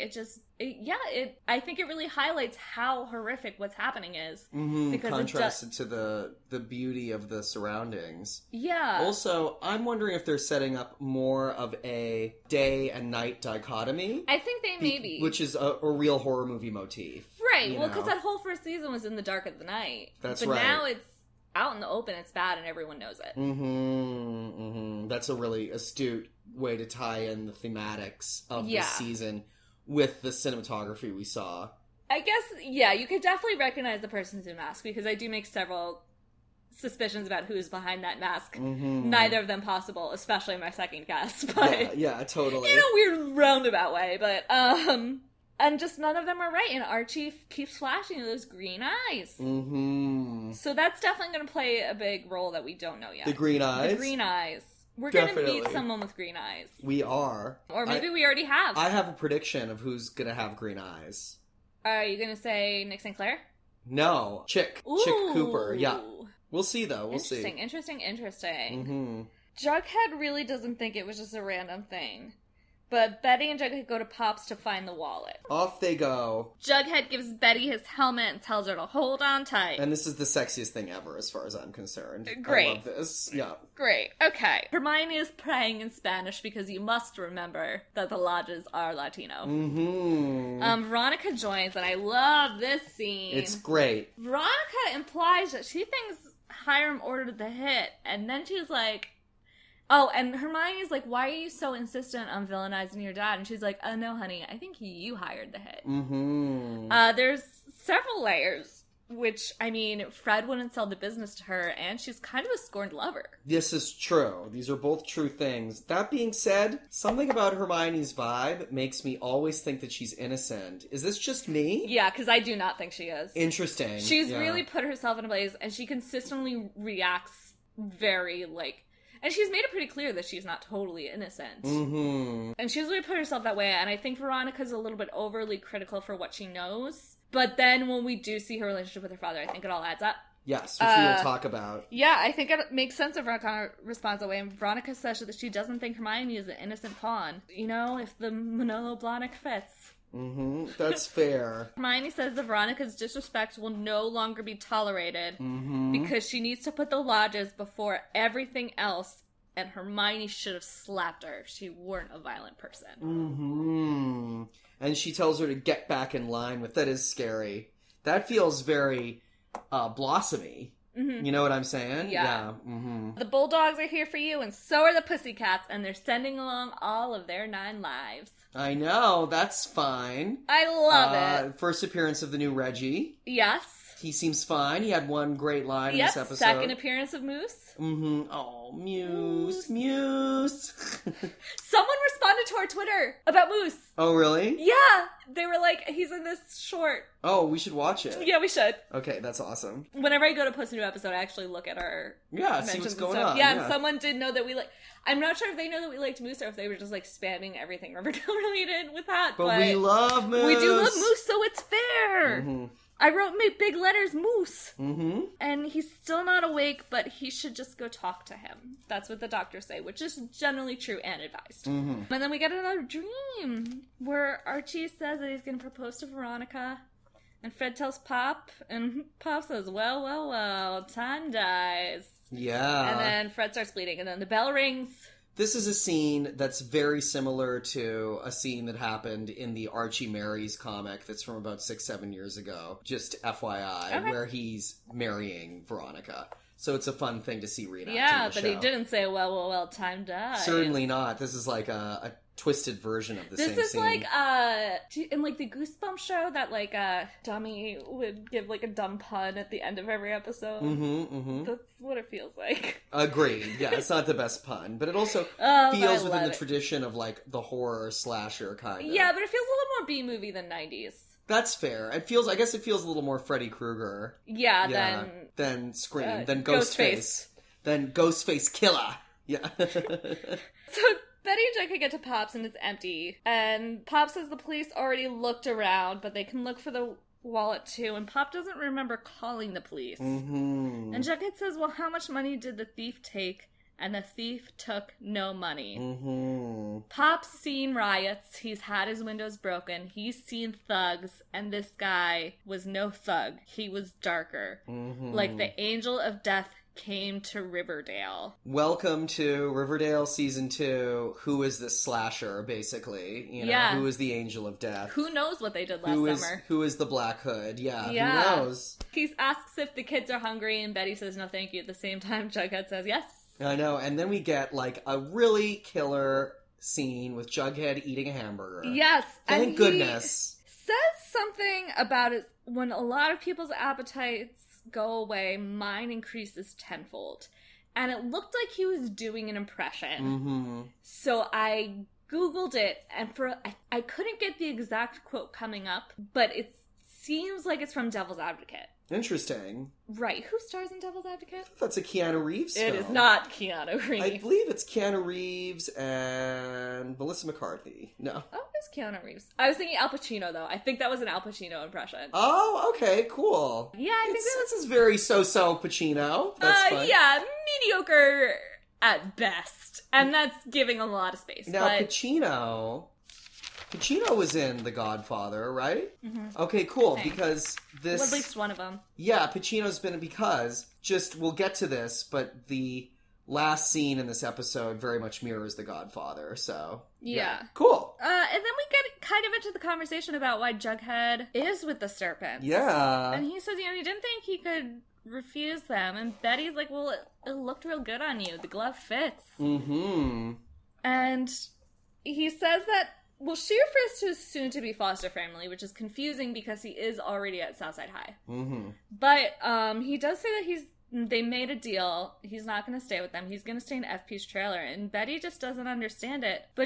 I think it really highlights how horrific what's happening is. Because contrasted to the beauty of the surroundings. Yeah. Also, I'm wondering if they're setting up more of a day and night dichotomy. I think they may be. Which is a real horror movie motif. Right, well, because that whole first season was in the dark of the night. That's right. But now it's out in the open, it's bad, and everyone knows it. That's a really astute way to tie in the thematics of this season with the cinematography we saw. I guess, yeah, you could definitely recognize the person through mask, because I do make several suspicions about who's behind that mask. Neither of them possible, especially my second guess. But yeah, totally. In a weird roundabout way, but, and just none of them are right, and Archie keeps flashing those green eyes. So that's definitely going to play a big role that we don't know yet. The green eyes? The green eyes. We're going to meet someone with green eyes. We are. Or maybe we already have. I have a prediction of who's going to have green eyes. Are you going to say Nick St. Clair? No. Chick. Ooh. Chick Cooper. Yeah. We'll see, though. We'll see. Interesting. Jughead really doesn't think it was just a random thing. But Betty and Jughead go to Pop's to find the wallet. Off they go. Jughead gives Betty his helmet and tells her to hold on tight. And this is the sexiest thing ever, as far as I'm concerned. Great. I love this. Yeah. Great. Okay. Hermione is praying in Spanish because you must remember that the Lodges are Latino. Veronica joins, and I love this scene. It's great. Veronica implies that she thinks Hiram ordered the hit, and then she's like... Oh, and Hermione's like, why are you so insistent on villainizing your dad? And she's like, oh, no, honey, I think you hired the hit. There's several layers, which, I mean, Fred wouldn't sell the business to her, and she's kind of a scorned lover. This is true. These are both true things. That being said, something about Hermione's vibe makes me always think that she's innocent. Is this just me? Yeah, because I do not think she is. Interesting. She's really put herself in a place, and she consistently reacts very, like... And she's made it pretty clear that she's not totally innocent. And she's really put herself that way, and I think Veronica's a little bit overly critical for what she knows. But then when we do see her relationship with her father, I think it all adds up. Yes, which we will talk about. Yeah, I think it makes sense if Veronica responds that way. And Veronica says that she doesn't think Hermione is an innocent pawn. You know, if the Manolo Blahnik fits. That's fair. Hermione says that Veronica's disrespect will no longer be tolerated because she needs to put the Lodges before everything else, and Hermione should have slapped her if she weren't a violent person. And she tells her to get back in line with... That is scary. That feels very Blossomy. You know what I'm saying? Yeah. The Bulldogs are here for you, and so are the Pussycats, and they're sending along all of their 9 lives. I know, that's fine. I love it. First appearance of the new Reggie. Yes. He seems fine. He had one great line in this episode. Second appearance of Moose. Oh, Muse. Someone responded to our Twitter about Moose. Oh, really? Yeah. They were like, he's in this short. Oh, we should watch it. Yeah, we should. Okay, that's awesome. Whenever I go to post a new episode, I actually look at our see what's going on. Yeah, and someone did know that we like... I'm not sure if they know that we liked Moose or if they were just like spamming everything Riverdale related with that. But we love Moose. We do love Moose, so it's fair. I wrote big letters, Moose. And he's still not awake, but he should just go talk to him. That's what the doctors say, which is generally true and advised. And then we get another dream where Archie says that he's going to propose to Veronica. And Fred tells Pop, and Pop says, well, time dies. Yeah. And then Fred starts bleeding, and then the bell rings. This is a scene that's very similar to a scene that happened in the Archie Marries comic that's from about 6-7 years ago. Just FYI, where he's marrying Veronica. So it's a fun thing to see reenacted Yeah, in the but he show. didn't say, well, time dies. Certainly not. This is like a twisted version of the same scene. This is like, in like the Goosebumps show that like, Dummy would give like a dumb pun at the end of every episode. That's what it feels like. Agreed. Yeah, it's not the best pun, but it also But feels I within love the it. tradition of like the horror slasher kind of. Yeah, but it feels a little more B-movie than 90s. That's fair. I guess it feels a little more Freddy Krueger. Yeah, Than Scream, than Ghostface. Ghostface. Than Ghostface Killer. Yeah. So Betty and Jughead get to Pops and it's empty. And Pop says the police already looked around, but they can look for the wallet too. And Pop doesn't remember calling the police. Mm-hmm. And Jughead says, well, how much money did the thief take? And the thief took no money. Mm-hmm. Pop's seen riots. He's had his windows broken. He's seen thugs. And this guy was no thug. He was darker. Mm-hmm. Like the angel of death came to Riverdale. Welcome to Riverdale Season 2. Who is this slasher, basically? Yeah. Who is the angel of death? Who knows what they did last summer? Who is the Black Hood? Yeah, Yeah. who knows? He asks if the kids are hungry, and Betty says no thank you. At the same time, Jughead says yes. I know, and then we get, like, a really killer scene with Jughead eating a hamburger. Yes. Thank and goodness. He says something about it when a lot of people's appetites go away, mine increases tenfold. And it looked like he was doing an impression. Mm-hmm. So I Googled it, and I couldn't get the exact quote coming up, but it seems like it's from Devil's Advocate. Interesting. Right. Who stars in Devil's Advocate? That's a Keanu Reeves film. It is not Keanu Reeves. I believe it's Keanu Reeves and Melissa McCarthy. No. Oh, it's Keanu Reeves. I was thinking Al Pacino, though. I think that was an Al Pacino impression. Oh, okay, cool. Yeah, I think This is very so-so Pacino. That's fun. Yeah, mediocre at best. And that's giving a lot of space. Now, but... Pacino was in The Godfather, right? Mm-hmm. Okay, cool, Thanks. because this... Well, at least one of them. Yeah, Pacino's been because, we'll get to this, but the last scene in this episode very much mirrors The Godfather, so... Yeah. Cool. And then we get kind of into the conversation about why Jughead is with the serpents. Yeah. And he says, he didn't think he could refuse them. And Betty's like, well, it looked real good on you. The glove fits. Mm-hmm. And he says that, well, she refers to his soon-to-be foster family, which is confusing because he is already at Southside High. Mm-hmm. But he does say that they made a deal. He's not going to stay with them. He's going to stay in FP's trailer. And Betty just doesn't understand it. But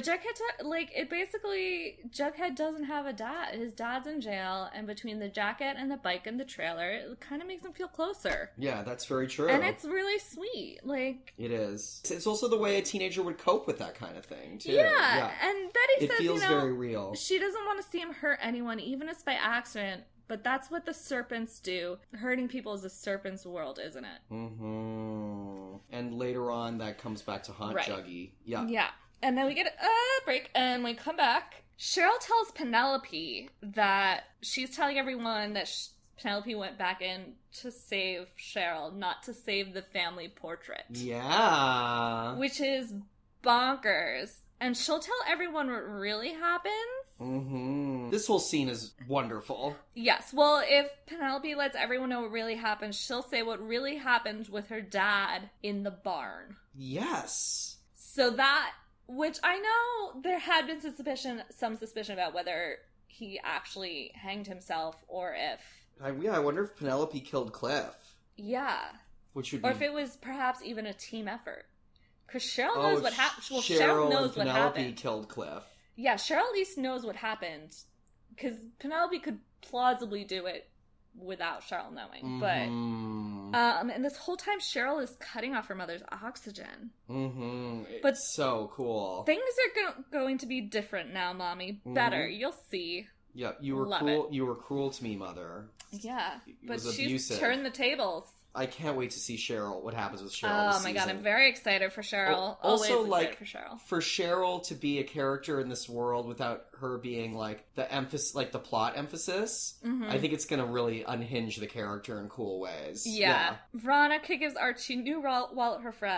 Jughead doesn't have a dad. His dad's in jail. And between the jacket and the bike and the trailer, it kind of makes him feel closer. Yeah, that's very true. And it's really sweet. It is. It's also the way a teenager would cope with that kind of thing, too. Yeah. And Betty says, it feels very real. She doesn't want to see him hurt anyone, even if it's by accident. But that's what the serpents do. Hurting people is the serpent's world, isn't it? Mm-hmm. And later on, that comes back to haunt Juggy. Yeah. Yeah. And then we get a break, and we come back. Cheryl tells Penelope that she's telling everyone that Penelope went back in to save Cheryl, not to save the family portrait. Yeah. Which is bonkers. And she'll tell everyone what really happens. Mm-hmm. This whole scene is wonderful. Yes. Well, if Penelope lets everyone know what really happened, she'll say what really happened with her dad in the barn. Yes. So that, which I know there had been some suspicion about whether he actually hanged himself or if... I wonder if Penelope killed Cliff. Yeah. Which would be... Or if it was perhaps even a team effort. Because Cheryl knows what happened. Well, Cheryl knows and what Penelope happened. killed Cliff. Yeah, Cheryl at least knows what happened. Because Penelope could plausibly do it without Cheryl knowing. Mm-hmm. But, and this whole time Cheryl is cutting off her mother's oxygen. Mm-hmm. It's but so cool. Things are going to be different now, Mommy. Better. Mm-hmm. You'll see. Yeah, you were cruel. You were cruel to me, Mother. Yeah, but she's abusive. turned the tables. I can't wait to see Cheryl. What happens with Cheryl? Oh my god, I'm very excited for Cheryl. Also, always excited for Cheryl to be a character in this world without her being like the emphasis, like the plot emphasis. Mm-hmm. I think it's gonna really unhinge the character in cool ways. Yeah. Veronica gives Archie new wallet for Fred,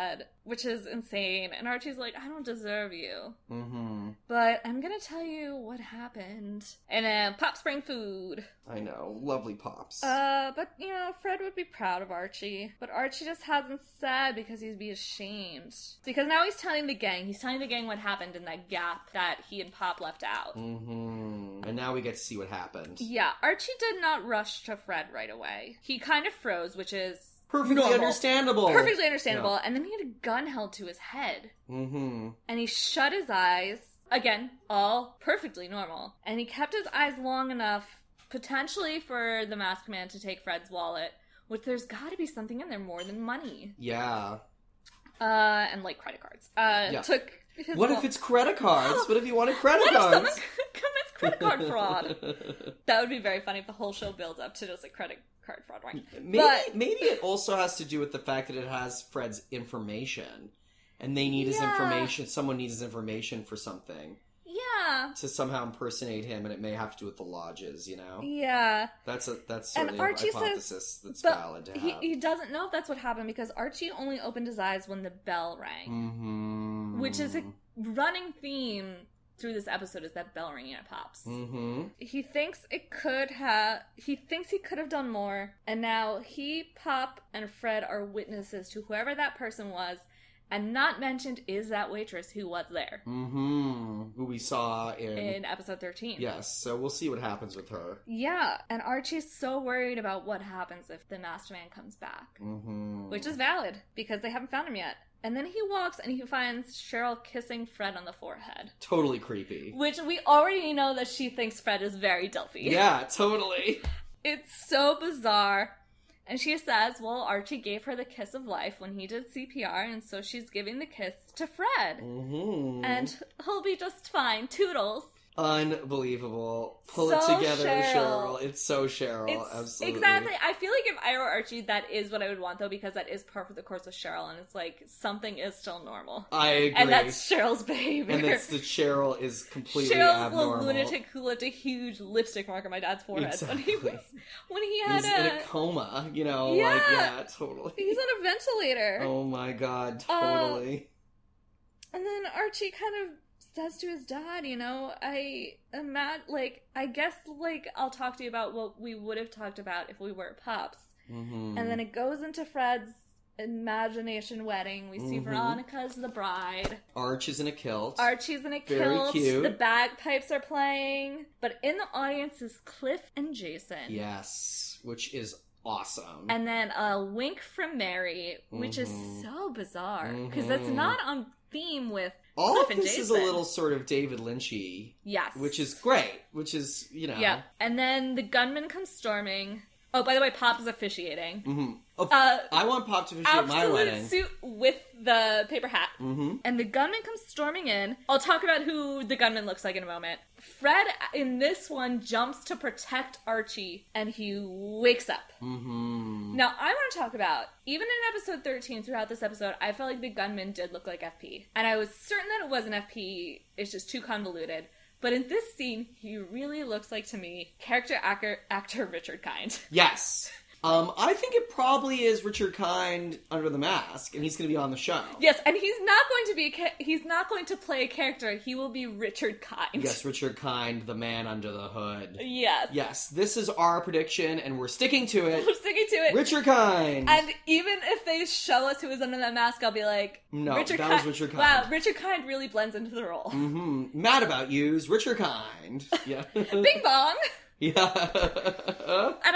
which is insane. And Archie's like, I don't deserve you. Mm-hmm. But I'm gonna tell you what happened. And then Pops bring food. I know. Lovely Pops. But, you know, Fred would be proud of Archie. But Archie just hasn't said because he'd be ashamed. Because now he's telling the gang what happened in that gap that he and Pop left out. Mm-hmm. And now we get to see what happened. Yeah, Archie did not rush to Fred right away. He kind of froze, which is perfectly normal. Understandable. Perfectly understandable. Yeah. And then he had a gun held to his head. Mm-hmm. And he shut his eyes. Again, all perfectly normal. And he kept his eyes long enough, potentially for the masked man to take Fred's wallet, which there's gotta be something in there more than money. Yeah. And like credit cards. Took his What if it's credit cards? What if you wanted credit what cards? If someone commits credit card fraud? That would be very funny if the whole show builds up to just like credit card fraud, right? Maybe it also has to do with the fact that it has Fred's information. And they need his information. Someone needs his information for something. Yeah. To somehow impersonate him, and it may have to do with the lodges, you know? Yeah. That's certainly a hypothesis that's valid to have. He doesn't know if that's what happened because Archie only opened his eyes when the bell rang. Mm-hmm. Which is a running theme through this episode, is that bell ringing at Pops. Mm-hmm. He thinks he could have done more, and now he, Pop, and Fred are witnesses to whoever that person was. And not mentioned is that waitress who was there. Mm-hmm. Who we saw in episode 13. Yes, so we'll see what happens with her. Yeah, and Archie's so worried about what happens if the masked man comes back. Mm-hmm. Which is valid, because they haven't found him yet. And then he walks and he finds Cheryl kissing Fred on the forehead. Totally creepy. Which we already know that she thinks Fred is very Delphi. Yeah, totally. It's so bizarre. And she says, well, Archie gave her the kiss of life when he did CPR, and so she's giving the kiss to Fred. Mm-hmm. And he'll be just fine. Toodles. Unbelievable. Pull it So together, Cheryl. It's so Cheryl. Absolutely. Exactly. I feel like if I were Archie, that is what I would want, though, because that is par for the course with Cheryl, and it's like, something is still normal. I agree. And that's Cheryl's behavior. And that's the Cheryl is completely Cheryl's abnormal. the lunatic who left a huge lipstick mark on my dad's forehead Exactly. when he had He's in a coma, you know? Yeah. Like, yeah, totally. He's on a ventilator. Oh my god, totally. And then Archie kind of says to his dad, you know, I guess I'll talk to you about what we would have talked about if we were Pops. Mm-hmm. And then it goes into Fred's imagination wedding. We see Veronica as the bride. Archie's in a kilt. Archie's in a Very kilt. cute. The bagpipes are playing. But in the audience is Cliff and Jason. Yes, which is awesome. And then a wink from Mary, which is so bizarre. Because that's not on theme with all Cliff of and this Jason. is a little sort of David Lynchy. Yes. Which is great. Which is, you know. Yeah. And then the gunman comes storming. Oh, by the way, Pop is officiating. Mm-hmm. I want Pop to officiate my wedding. Absolute suit with the paper hat. Mm-hmm. And the gunman comes storming in. I'll talk about who the gunman looks like in a moment. Fred, in this one, jumps to protect Archie, and he wakes up. Mm-hmm. Now, I want to talk about, even in episode 13, throughout this episode, I felt like the gunman did look like FP. And I was certain that it wasn't FP, it's just too convoluted. But in this scene, he really looks like, to me, character actor Richard Kind. Yes. I think it probably is Richard Kind under the mask, and he's going to be on the show. Yes, and he's not going to play a character. He will be Richard Kind. Yes, Richard Kind, the man under the hood. Yes. Yes, this is our prediction, and we're sticking to it. We're sticking to it. Richard Kind. And even if they show us who is under that mask, I'll be like, no, was Richard Kind. Wow, Richard Kind really blends into the role. Mm-hmm. Mad About You's Richard Kind. Yeah. Bing bong. Yeah. And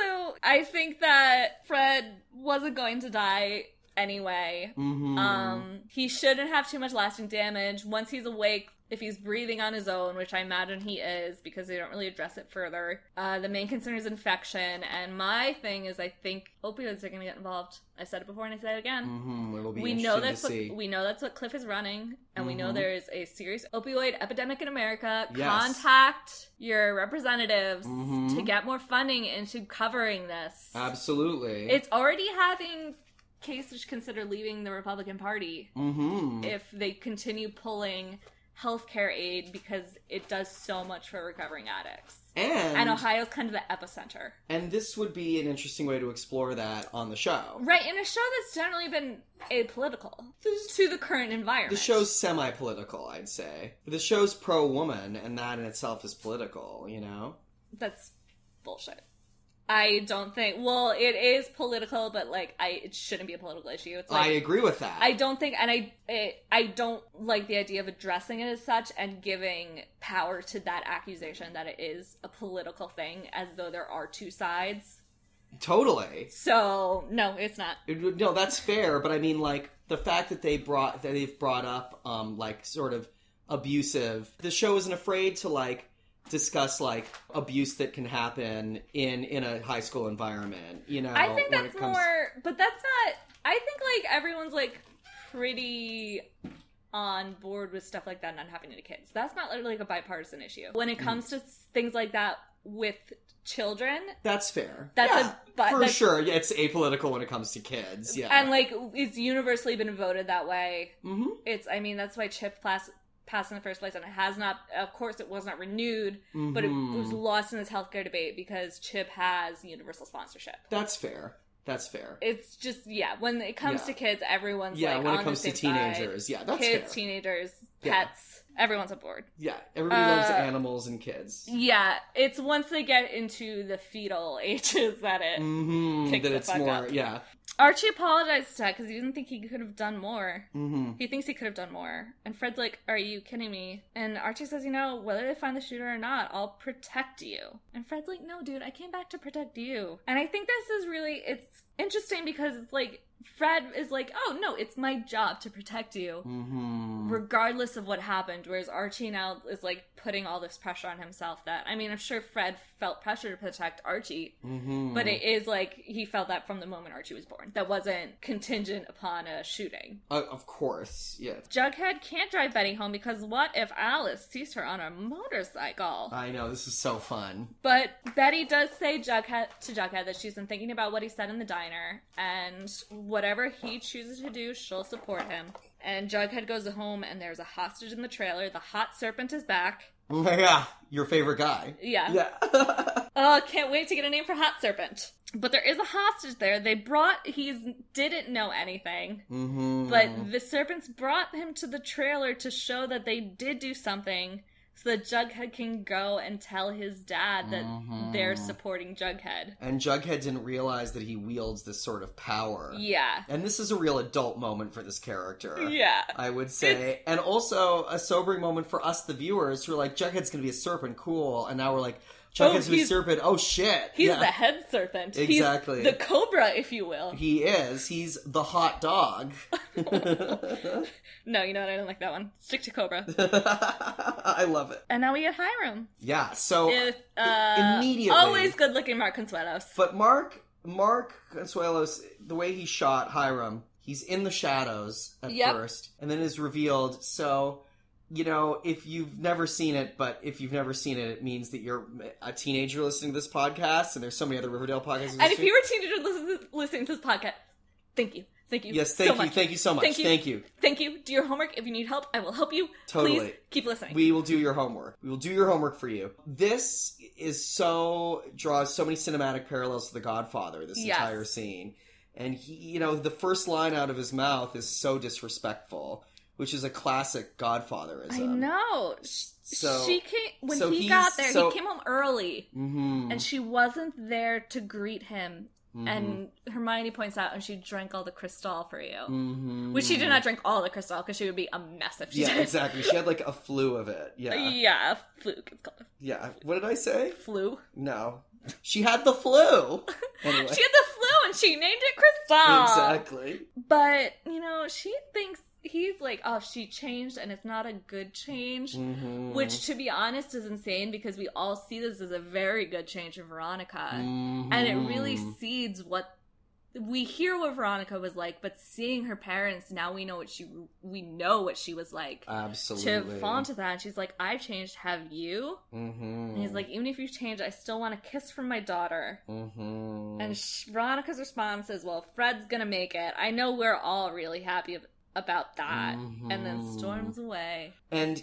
I think that Fred wasn't going to die anyway. Mm-hmm. He shouldn't have too much lasting damage. Once he's awake, if he's breathing on his own, which I imagine he is, because they don't really address it further, the main concern is infection. And my thing is, I think opioids are going to get involved. I said it before and I say it again. Mm-hmm. It'll be we know that's what Cliff is running, and we know there is a serious opioid epidemic in America. Yes. Contact your representatives to get more funding into covering this. Absolutely. It's already having cases consider leaving the Republican Party if they continue pulling healthcare aid because it does so much for recovering addicts. And Ohio's kind of the epicenter. And this would be an interesting way to explore that on the show. Right, in a show that's generally been apolitical to the current environment. The show's semi-political, I'd say. The show's pro-woman, and that in itself is political, you know? That's bullshit. I don't think... Well, it is political, but, like, it shouldn't be a political issue. It's like, I agree with that. I don't think... And I don't like the idea of addressing it as such and giving power to that accusation that it is a political thing, as though there are two sides. Totally. So, no, it's not. No, that's fair, but I mean, like, the fact that they've brought up, like, sort of abusive... The show isn't afraid to, like, discuss, like, abuse that can happen in a high school environment, you know? I think that's more... But that's not... I think, like, everyone's, like, pretty on board with stuff like that not happening to kids. That's not, like a bipartisan issue. When it comes to things like that with children... That's fair. Sure. Yeah, it's apolitical when it comes to kids, yeah. And, like, it's universally been voted that way. Mm-hmm. I mean, that's why CHIP passed in the first place, and it has not, of course it was not renewed, but it was lost in this healthcare debate because CHIP has universal sponsorship. That's fair. It's just, when it comes to kids, everyone's like when it comes to teenagers, that's kids, fair. Kids, teenagers, pets, everyone's on board. Yeah, everybody loves animals and kids. Yeah, it's once they get into the fetal ages that it kicks the fuck up. Yeah. Archie apologized to Ted because he didn't think he could have done more. Mm-hmm. He thinks he could have done more. And Fred's like, are you kidding me? And Archie says, whether they find the shooter or not, I'll protect you. And Fred's like, no, dude, I came back to protect you. And I think this is really, it's interesting because it's like, Fred is like, oh, no, it's my job to protect you, regardless of what happened, whereas Archie now is, like, putting all this pressure on himself that, I mean, I'm sure Fred felt pressure to protect Archie, but it is, like, he felt that from the moment Archie was born. That wasn't contingent upon a shooting. Of course, yes. Jughead can't drive Betty home because what if Alice sees her on a motorcycle? I know, this is so fun. But Betty does say to Jughead that she's been thinking about what he said in the diner, and whatever he chooses to do, she'll support him. And Jughead goes home, and there's a hostage in the trailer. The hot serpent is back. Yeah, your favorite guy. Yeah. Can't wait to get a name for Hot Serpent. But there is a hostage there. He didn't know anything. But the serpents brought him to the trailer to show that they did do something, so that Jughead can go and tell his dad that they're supporting Jughead. And Jughead didn't realize that he wields this sort of power. Yeah. And this is a real adult moment for this character. Yeah. I would say. And also a sobering moment for us, the viewers, who are like, Jughead's going to be a serpent, cool. And now we're like, Jughead's going to be a serpent, oh shit. He's the head serpent. Exactly. He's the cobra, if you will. He is. He's the hot dog. No, you know what? I don't like that one. Stick to cobra. I love it. And now we get Hiram. Yeah, so immediately. Always good-looking Mark Consuelos. But Mark Consuelos, the way he shot Hiram, he's in the shadows at first, and then is revealed. So, if you've never seen it, it means that you're a teenager listening to this podcast, and there's so many other Riverdale podcasts. And if you were a teenager listening to this podcast, thank you. Thank you. Yes, thank you. Much. Thank you so much. Thank you. Thank you. Do your homework. If you need help, I will help you. Totally. Please keep listening. We will do your homework. We will do your homework for you. This draws so many cinematic parallels to The Godfather, this entire scene. And he, the first line out of his mouth is so disrespectful, which is a classic Godfatherism. I know. So he got there, he came home early, and she wasn't there to greet him. And Hermione points out, and she drank all the Cristal for you. Which she did not drink all the Cristal, because she would be a mess if she did. Yeah, exactly. She had like a flu of it. Yeah. Yeah, a fluke, it's called. Yeah. What did I say? Flu? No. She had the flu! Anyway. She had the flu, and she named it Cristal! Exactly. But, she thinks he's like, oh, she changed and it's not a good change, which, to be honest, is insane because we all see this as a very good change in Veronica, and it really seeds what we hear what Veronica was like, but seeing her parents, now we know what she was like. Absolutely. To fall into that, and she's like, I've changed, have you? And he's like, even if you've changed, I still want a kiss from my daughter. And Veronica's response is, well, Fred's gonna make it. I know we're all really happy about that and then storms away. And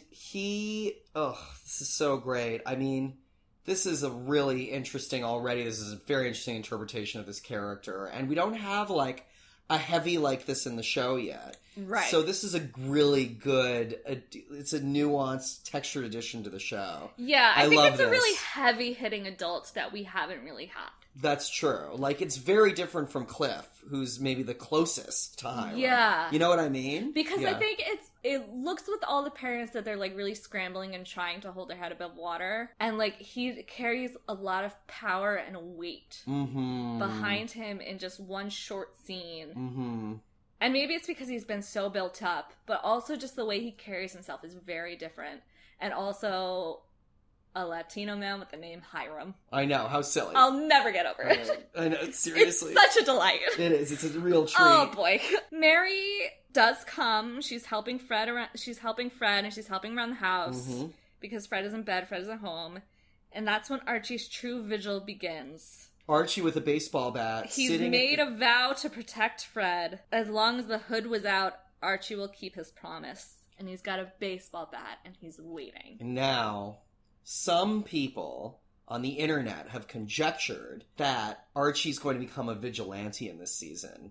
this is so great. I mean, this is a really interesting already. This is a very interesting interpretation of this character. And we don't have, like, a heavy like this in the show yet. Right. So this is a really good, it's a nuanced, textured addition to the show. Yeah, I think it's a this. really heavy-hitting adult that we haven't really had. That's true. Like, it's very different from Cliff, who's maybe the closest to Hiram. Yeah. You know what I mean? Because I think it looks with all the parents that they're, like, really scrambling and trying to hold their head above water. And, like, he carries a lot of power and weight behind him in just one short scene. Mm-hmm. And maybe it's because he's been so built up, but also just the way he carries himself is very different. And also a Latino man with the name Hiram. I know, how silly. I'll never get over it. I know, seriously. It's such a delight. It is, it's a real treat. Oh boy. Mary does come. She's helping Fred and she's helping around the house because Fred is in bed, Fred isn't home. And that's when Archie's true vigil begins. Archie with a baseball bat. He's made a vow to protect Fred. As long as the hood was out, Archie will keep his promise. And he's got a baseball bat, and he's waiting. And now, some people on the internet have conjectured that Archie's going to become a vigilante in this season.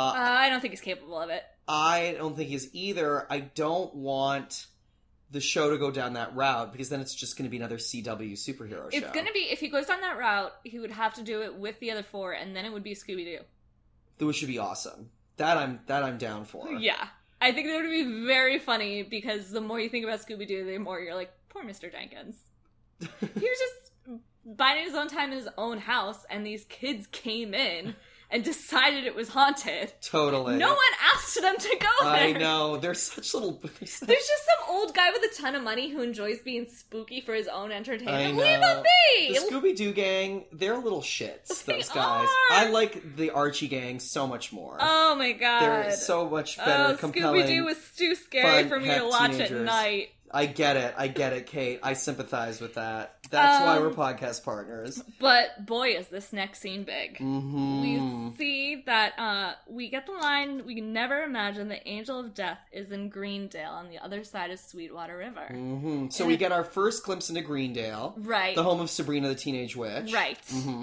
I don't think he's capable of it. I don't think he's either. I don't want the show to go down that route, because then it's just going to be another CW superhero show. It's going to be, if he goes down that route, he would have to do it with the other four, and then it would be Scooby-Doo. Which should be awesome. That I'm down for. Yeah. I think it would be very funny, because the more you think about Scooby-Doo, the more you're like, poor Mr. Jenkins. He was just biding his own time in his own house, and these kids came in and decided it was haunted. Totally. No one asked them to go there. I know. They're such little... There's just some old guy with a ton of money who enjoys being spooky for his own entertainment. Leave him be! The Scooby-Doo gang, they're little shits, those guys. I like the Archie gang so much more. Oh my god. They're so much better, compelling. Scooby-Doo was too scary for me to watch at night. I get it, Kate. I sympathize with that. That's why we're podcast partners. But boy, is this next scene big. Mm-hmm. We see that we get the line, we never imagined the Angel of Death is in Greendale on the other side of Sweetwater River. Mm-hmm. So we get our first glimpse into Greendale. Right. The home of Sabrina the Teenage Witch. Right. Mm-hmm.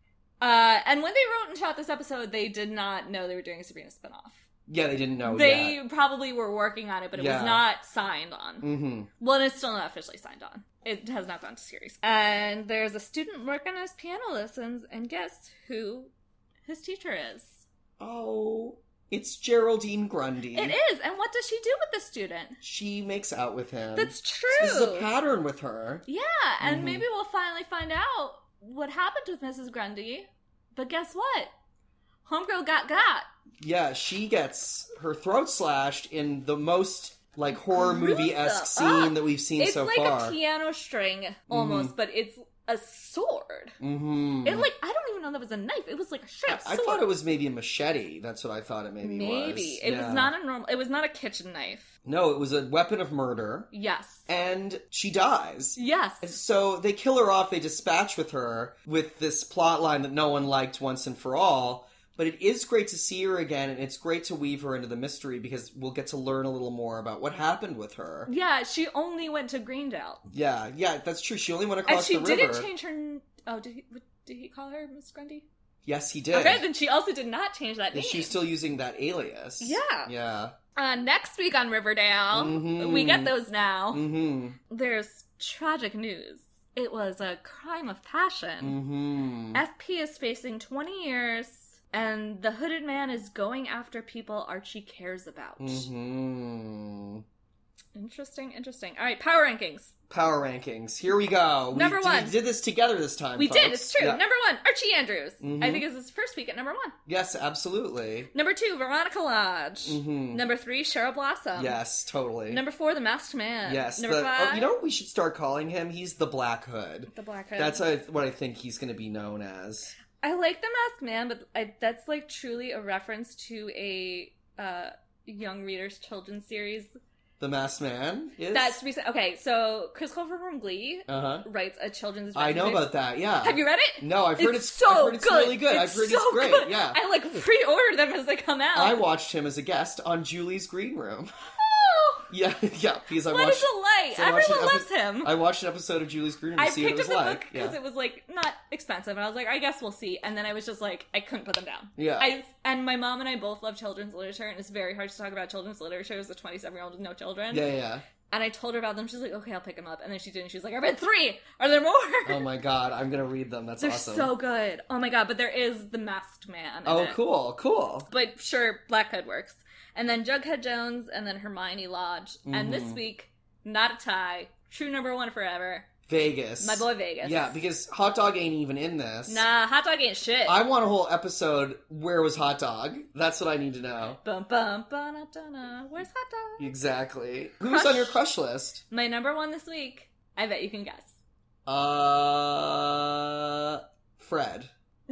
And when they wrote and shot this episode, they did not know they were doing a Sabrina spinoff. Yeah, they didn't know They probably were working on it, but it was not signed on. Mm-hmm. Well, and it's still not officially signed on. It has not gone to series. And there's a student working on his piano lessons, and guess who his teacher is? Oh, it's Geraldine Grundy. It is, and what does she do with the student? She makes out with him. That's true. So this is a pattern with her. Yeah, and maybe we'll finally find out what happened with Mrs. Grundy. But guess what? Homegirl got. Yeah, she gets her throat slashed in the most, like, horror movie-esque scene that we've seen so far. It's like a piano string, almost, but it's a sword. Mm-hmm. It, like, I don't even know that was a knife. It was like a straight sword. I thought it was maybe a machete. That's what I thought it maybe was. Maybe. It was not a normal... It was not a kitchen knife. No, it was a weapon of murder. Yes. And she dies. Yes. And so they kill her off, they dispatch with her, with this plot line that no one liked once and for all. But it is great to see her again, and it's great to weave her into the mystery, because we'll get to learn a little more about what happened with her. Yeah, she only went to Greendale. Yeah, that's true. She only went across the river. And she didn't change her... Oh, did he call her Miss Grundy? Yes, he did. Okay, then she also did not change that name. And she's still using that alias. Yeah. Next week on Riverdale, we get those now. Mm-hmm. There's tragic news. It was a crime of passion. FP is facing 20 years... And the hooded man is going after people Archie cares about. Interesting. All right, power rankings. Here we go. Number one. We did this together this time, folks. Did, it's true. Yeah. Number one, Archie Andrews. I think it's his first week at number one. Yes, absolutely. Number two, Veronica Lodge. Number three, Cheryl Blossom. Yes, totally. Number four, The Masked Man. Yes. Number five... you know what we should start calling him? He's the Black Hood. The Black Hood. That's what I think he's going to be known as. I like The Masked Man, but that's like truly a reference to a young reader's children's series The Masked Man is? That's recent. Okay, so Chris Colfer from Glee writes a children's adventure. I know about that, yeah. Have you read it? No, I've heard it's good. really good. I've heard it's great, good. yeah. I pre-order them as they come out. I watched him as a guest on Julie's Green Room. Oh! Yeah, because I watched... What a delight! So Everyone loves him. I watched an episode of Julie's Green Room to see what it was like. I picked up the book because it was, like, not expensive, and I was like, I guess we'll see. And then I was just like, I couldn't put them down. Yeah. And my mom and I both love children's literature, and it's very hard to talk about children's literature as a 27-year-old with no children. Yeah. And I told her about them. She's like, okay, I'll pick them up. And then she did, and she was like, I read 3! Are there more? Oh my god, I'm gonna read them. That's awesome. They're so good. Oh my god, but there is the Masked Man. Oh, cool. But sure, Black Hood works. And then Jughead Jones, and then Hermione Lodge. And this week, not a tie, true number 1 forever. Vegas. My boy Vegas. Yeah, because Hot Dog ain't even in this. Nah, Hot Dog ain't shit. I want a whole episode, where was Hot Dog? That's what I need to know. Bum bum ba-da-da-da. Where's Hot Dog? Exactly. Who's on your crush list? My number 1 this week. I bet you can guess. Fred.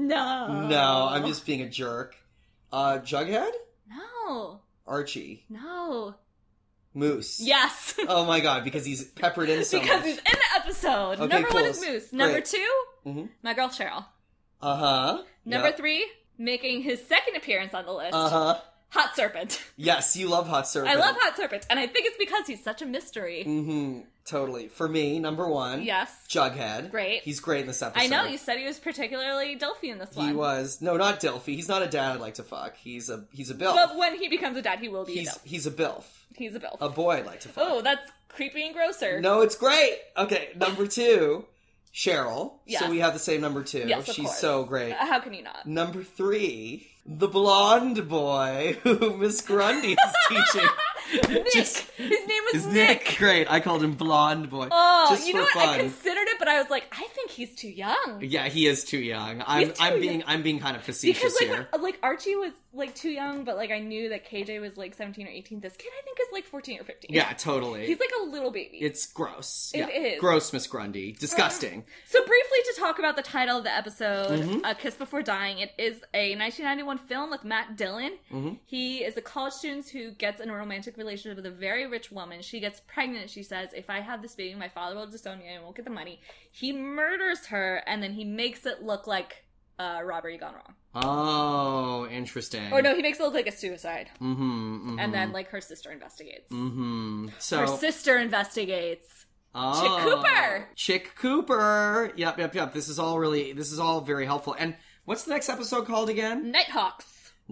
No, I'm just being a jerk. Jughead? No. Archie. No. Moose. Yes. Oh my god, because he's peppered in so because much. he's in the episode. Okay, Number cool. 1 is Moose. Number Great. 2, my girl Cheryl. Number 3, making his second appearance on the list. Hot Serpent. Yes, you love Hot Serpent. I love Hot Serpent, and I think it's because he's such a mystery. Totally. For me, number 1. Yes. Jughead. Great. He's great in this episode. I know, you said he was particularly Dilfy in this one. He was. No, not Dilfy. He's not a dad I'd like to fuck. He's a BILF. But when he becomes a dad, he will be a DILF. He's a BILF. He's a BILF. A boy I'd like to fuck. Oh, that's creepy and grosser. No, it's great. Okay, number 2, Cheryl. Yes. So we have the same number 2. Yes, of She's course. so great. How can you not? Number 3, the blonde boy who Miss Grundy is teaching. Nick. His name was Nick. Great. I called him blonde boy. Oh, just you for know what? fun. I considered it, but I was like, I think he's too young. Yeah, he is too young. I'm being kind of facetious because here. Like Archie was like too young, but like I knew that KJ was like 17 or 18. This kid I think is like 14 or 15. Yeah, totally. He's like a little baby. It's gross. It is. Gross, Miss Grundy. Disgusting. So briefly to talk about the title of the episode, A Kiss Before Dying. It is a 1991 film with Matt Dillon. He is a college student who gets in a romantic relationship with a very rich woman. She gets pregnant. She says, if I have this baby, my father will disown me and I won't get the money. He murders her, and then he makes it look like robbery gone wrong. Oh, interesting. Or no, he makes it look like a suicide. And then, like, her sister investigates. So her sister investigates. Chick Cooper! Chick Cooper! Yep. This is all very helpful. And what's the next episode called again? Nighthawks.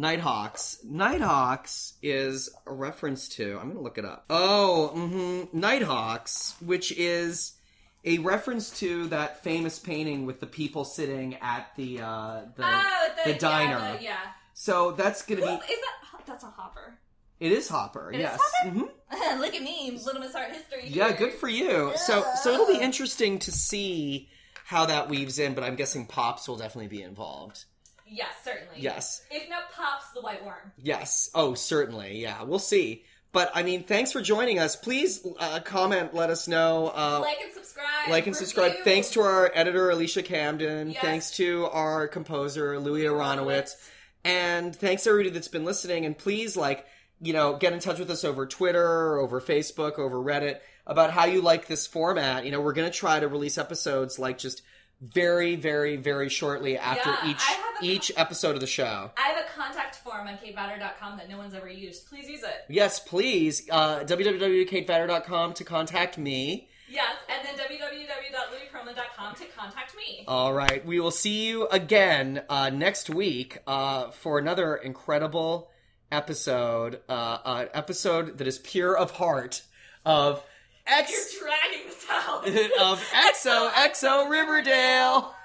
Nighthawks is a reference to... I'm going to look it up. Nighthawks, which is a reference to that famous painting with the people sitting at the diner. Yeah. So that's going to be... That's a Hopper. It is Hopper, yes. Look at me, Little Miss Art History. Yeah, good for you. So it'll be interesting to see how that weaves in, but I'm guessing Pops will definitely be involved. Yes, certainly. Yes. If not Pops, the White Worm. Yes. Oh, certainly. Yeah, we'll see. But, I mean, thanks for joining us. Please comment, let us know. Like and subscribe. Thanks to our editor, Alicia Camden. Yes. Thanks to our composer, Louis Aronowitz. And thanks to everybody that's been listening. And please, get in touch with us over Twitter, over Facebook, over Reddit, about how you like this format. We're going to try to release episodes, just very, very, very shortly after each episode of the show. I have a contact form on katevatter.com that no one's ever used. Please use it. Yes, please. www.katevatter.com to contact me. Yes, and then www.louisperlman.com to contact me. All right. We will see you again next week for another incredible episode. An episode that is pure of heart of... You're dragging this out. of XOXO Riverdale.